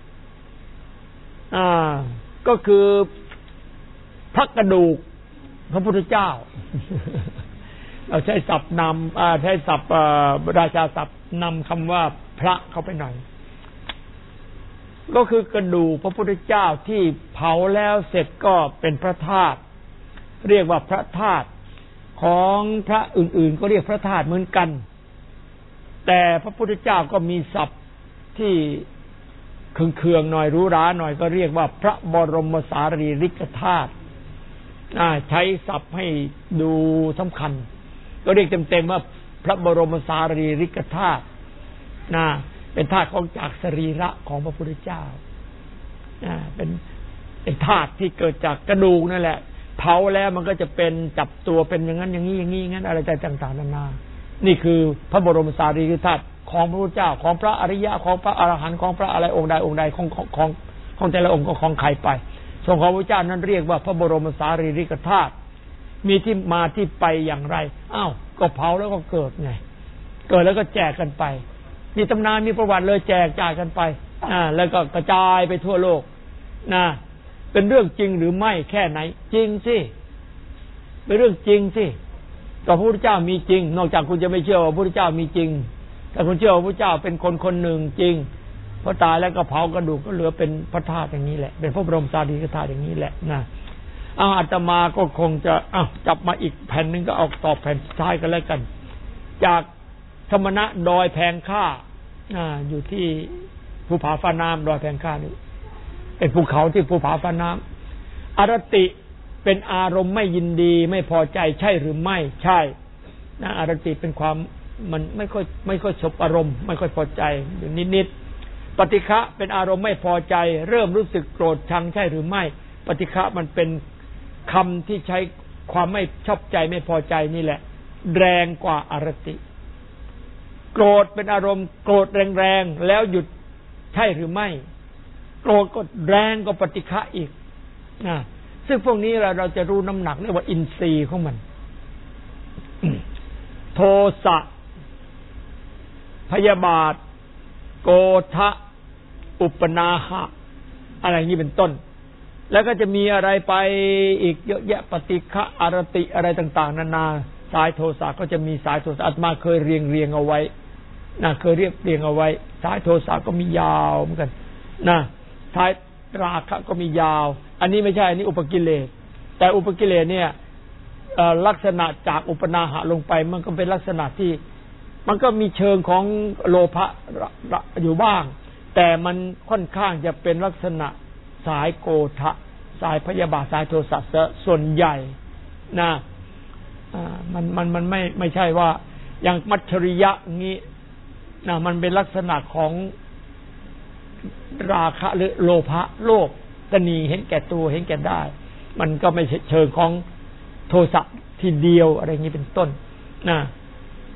อ่าก็คือพระกระดูกพระพุทธเจ้า เราใช้ศัพท์นำใช้ศัพท์ราชาศัพท์นำคำว่าพระเข้าไปหน่อยก็คือกระดูกพระพุทธเจ้าที่เผาแล้วเสร็จก็เป็นพระธาตุเรียกว่าพระธาตุของพระอื่นๆก็เรียกพระธาตุเหมือนกันแต่พระพุทธเจ้าก็มีศัพท์ที่เคืองๆหน่อยหรูหราหน่อยก็เรียกว่าพระบรมสารีริกธาตุใช้ศัพท์ให้ดูสำคัญก็เรียกเต็มๆว่าพระบรมสารีริกธาตุนะเป็นธาตุของจากสรีระของพระพุทธเจ้าเป็นเป็นธาตุที่เกิดจากกระดูกนั่นแหละเผาแล้วมันก็จะเป็นจับตัวเป็นอย่างนั้นอย่างนี้อย่างนี้อย่างนั้นอะไรต่างๆนานานี่คือพระบรมสารีริกธาตุของพระพุทธเจ้าของพระอริยะของพระอรหันต์ของพระอะไรองค์ใดองค์ใดของของของแต่ละองค์ก็ของใครไปส่วนของพระพุทธเจ้านั้นเรียกว่าพระบรมสารีริกธาตุมีที่มาที่ไปอย่างไรอ้าวก็เผาแล้วก็เกิดไงเกิดแล้วก็แจกกันไปมีตำนานมีประวัติเลยแจกจ่ายกันไปอ่าแล้วก็กระจายไปทั่วโลกนะเป็นเรื่องจริงหรือไม่แค่ไหนจริงสิเป็นเรื่องจริงสิก็พระพุทธเจ้ามีจริงนอกจากคุณจะไม่เชื่อว่าพระพุทธเจ้ามีจริงแต่คุณเชื่อว่าพระพุทธเจ้าเป็นคนคนหนึ่งจริงพอตายแล้วก็เผากระดูกก็เหลือเป็นพระธาตุอย่างนี้แหละเป็นพระบรมสารีริกธาตุอย่างนี้แหละนะอ้าวอาตมาก็คงจะอ้าวจับมาอีกแผ่นนึงก็เอาตอบแผ่นสุดท้ายกันแล้วกันจากสมณะดอยแพงค่าอ่าอยู่ที่ภูผาฟ้าน้ำดอยแพงค่านี่เป็นภูเขาที่ภูผาฟ้าน้ำอรติเป็นอารมณ์ไม่ยินดีไม่พอใจใช่หรือไม่ใช่นะอรติเป็นความมันไม่ค่อยไม่ค่อยสบอารมณ์ไม่ค่อยพอใจอยู่นิดๆปฏิฆะเป็นอารมณ์ไม่พอใจเริ่มรู้สึกโกรธชังใช่หรือไม่ปฏิฆะมันเป็นคำที่ใช้ความไม่ชอบใจไม่พอใจนี่แหละแรงกว่าอรติโกรธเป็นอารมณ์โกรธแรงๆแล้วหยุดใช่หรือไม่โกรธก็แรงกว่าปฏิฆะอีกนะซึ่งพวกนี้เราเราจะรู้น้ำหนักเรียกว่าอินทรีย์ของมันโทสะพยาบาทโกฏะอุปนาหะอะไรอย่างนี้เป็นต้นแล้วก็จะมีอะไรไปอีกเยอะแยะปฏิฆะอรติอะไรต่างๆนานาสายโทสะก็จะมีสายโทสะอาตมาเคยเรียงเรียงเอาไว้นะเคยเรียบเรียงเอาไว้สายโทสะก็มียาวเหมือนกันนะสายราคะก็มียาวอันนี้ไม่ใช่อันนี้อุปกิเลสแต่อุปกิเลสเนี่ยลักษณะจากอุปนาหะลงไปมันก็เป็นลักษณะที่มันก็มีเชิงของโลภะอยู่บ้างแต่มันค่อนข้างจะเป็นลักษณะสายโกฏะสายพยาบาทสายโทสะส่วนใหญ่นะมันมันมันไม่ไม่ใช่ว่าอย่างมัจฉริยะงี้นะมันเป็นลักษณะของราคะหรือโลภะโลภตนีเห็นแก่ตัวเห็นแก่ได้มันก็ไม่เชิงของโทสะทีเดียวอะไรอย่างนี้เป็นต้นนะ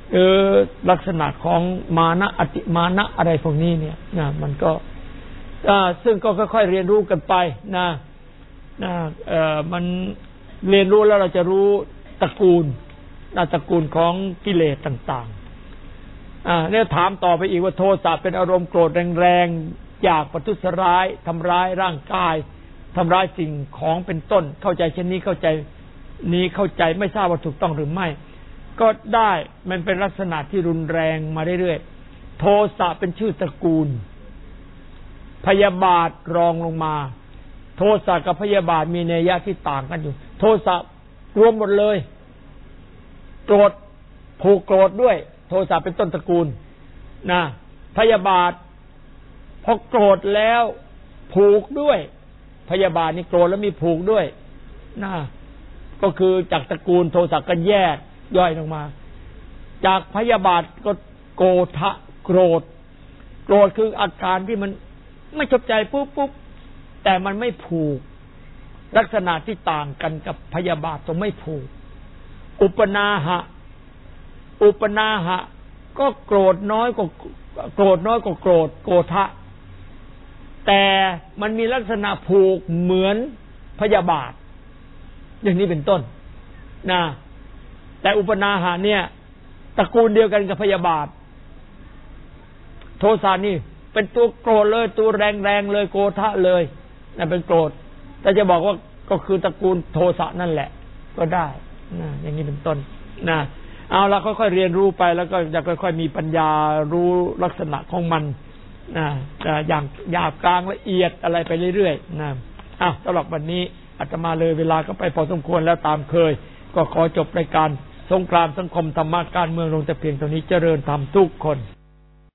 เออลักษณะของมานะอติมานะอะไรพวกนี้เนี่ยนะมันก็ซึ่งก็ค่อยๆเรียนรู้กันไปนะนะเออมันเรียนรู้แล้วเราจะรู้ตระกูลนะตระกูลของกิเลสต่างๆอ่าเนี่ยถามต่อไปอีกว่าโทสะเป็นอารมณ์โกรธแรงๆอยากประทุษร้ายทำร้ายร่างกายทำร้ายสิ่งของเป็นต้นเข้าใจเช่นนี้เข้าใจนี้เข้าใจไม่ทราบว่าถูกต้องหรือไม่ก็ได้มันเป็นลักษณะที่รุนแรงมาเรื่อยๆโทสะเป็นชื่อตระกูลพยาบาทรองลงมาโทสะกับพยาบาทมีนัยยะที่ต่างกันอยู่โทสะรวมหมดเลยโกรธผูกโกรธด้วยโทสะเป็นต้นตระกูลนะพยาบาทพอโกรธแล้วผูกด้วยพยาบาทนี่โกรธแล้วมีผูกด้วยนะก็คือจากตระกูลโทสะก็แยกย่อยลงมาจากพยาบาทก็โกธะโกรธโกรธคืออาการที่มันไม่ชอบใจปุ๊บปุ๊บแต่มันไม่ผูกลักษณะที่ต่างกันกับพยาบาทตรงไม่ผูกอุปนาหะอุปนาหะก็โกรธน้อยกว่าโกรธน้อยกว่าโกรธโกธะแต่มันมีลักษณะผูกเหมือนพยาบาทอย่างนี้เป็นต้นนะแต่อุปนาหะเนี่ยตระกูลเดียวกันกับพยาบาทโทสะนี่เป็นตัวโกรธเลยตัวแรงๆเลยโกธะเลยนั่นเป็นโกรธแต่จะบอกว่าก็คือตระกูลโทสะนั่นแหละก็ได้นะอย่างนี้เป็นต้นนะเอาละค่อยๆเรียนรู้ไปแล้วก็จะค่อยๆมีปัญญารู้ลักษณะของมันนะอย่างหยาบกลางละเอียดอะไรไปเรื่อยๆนะอ่ะสำหรับวันนี้อาตมาเลยเวลาก็ไปพอสมควรแล้วตามเคยก็ขอจบรายการสงครามสังคมธรรมะการเมืองลงแต่เพียงเท่านี้เจริญธรรมทุกคน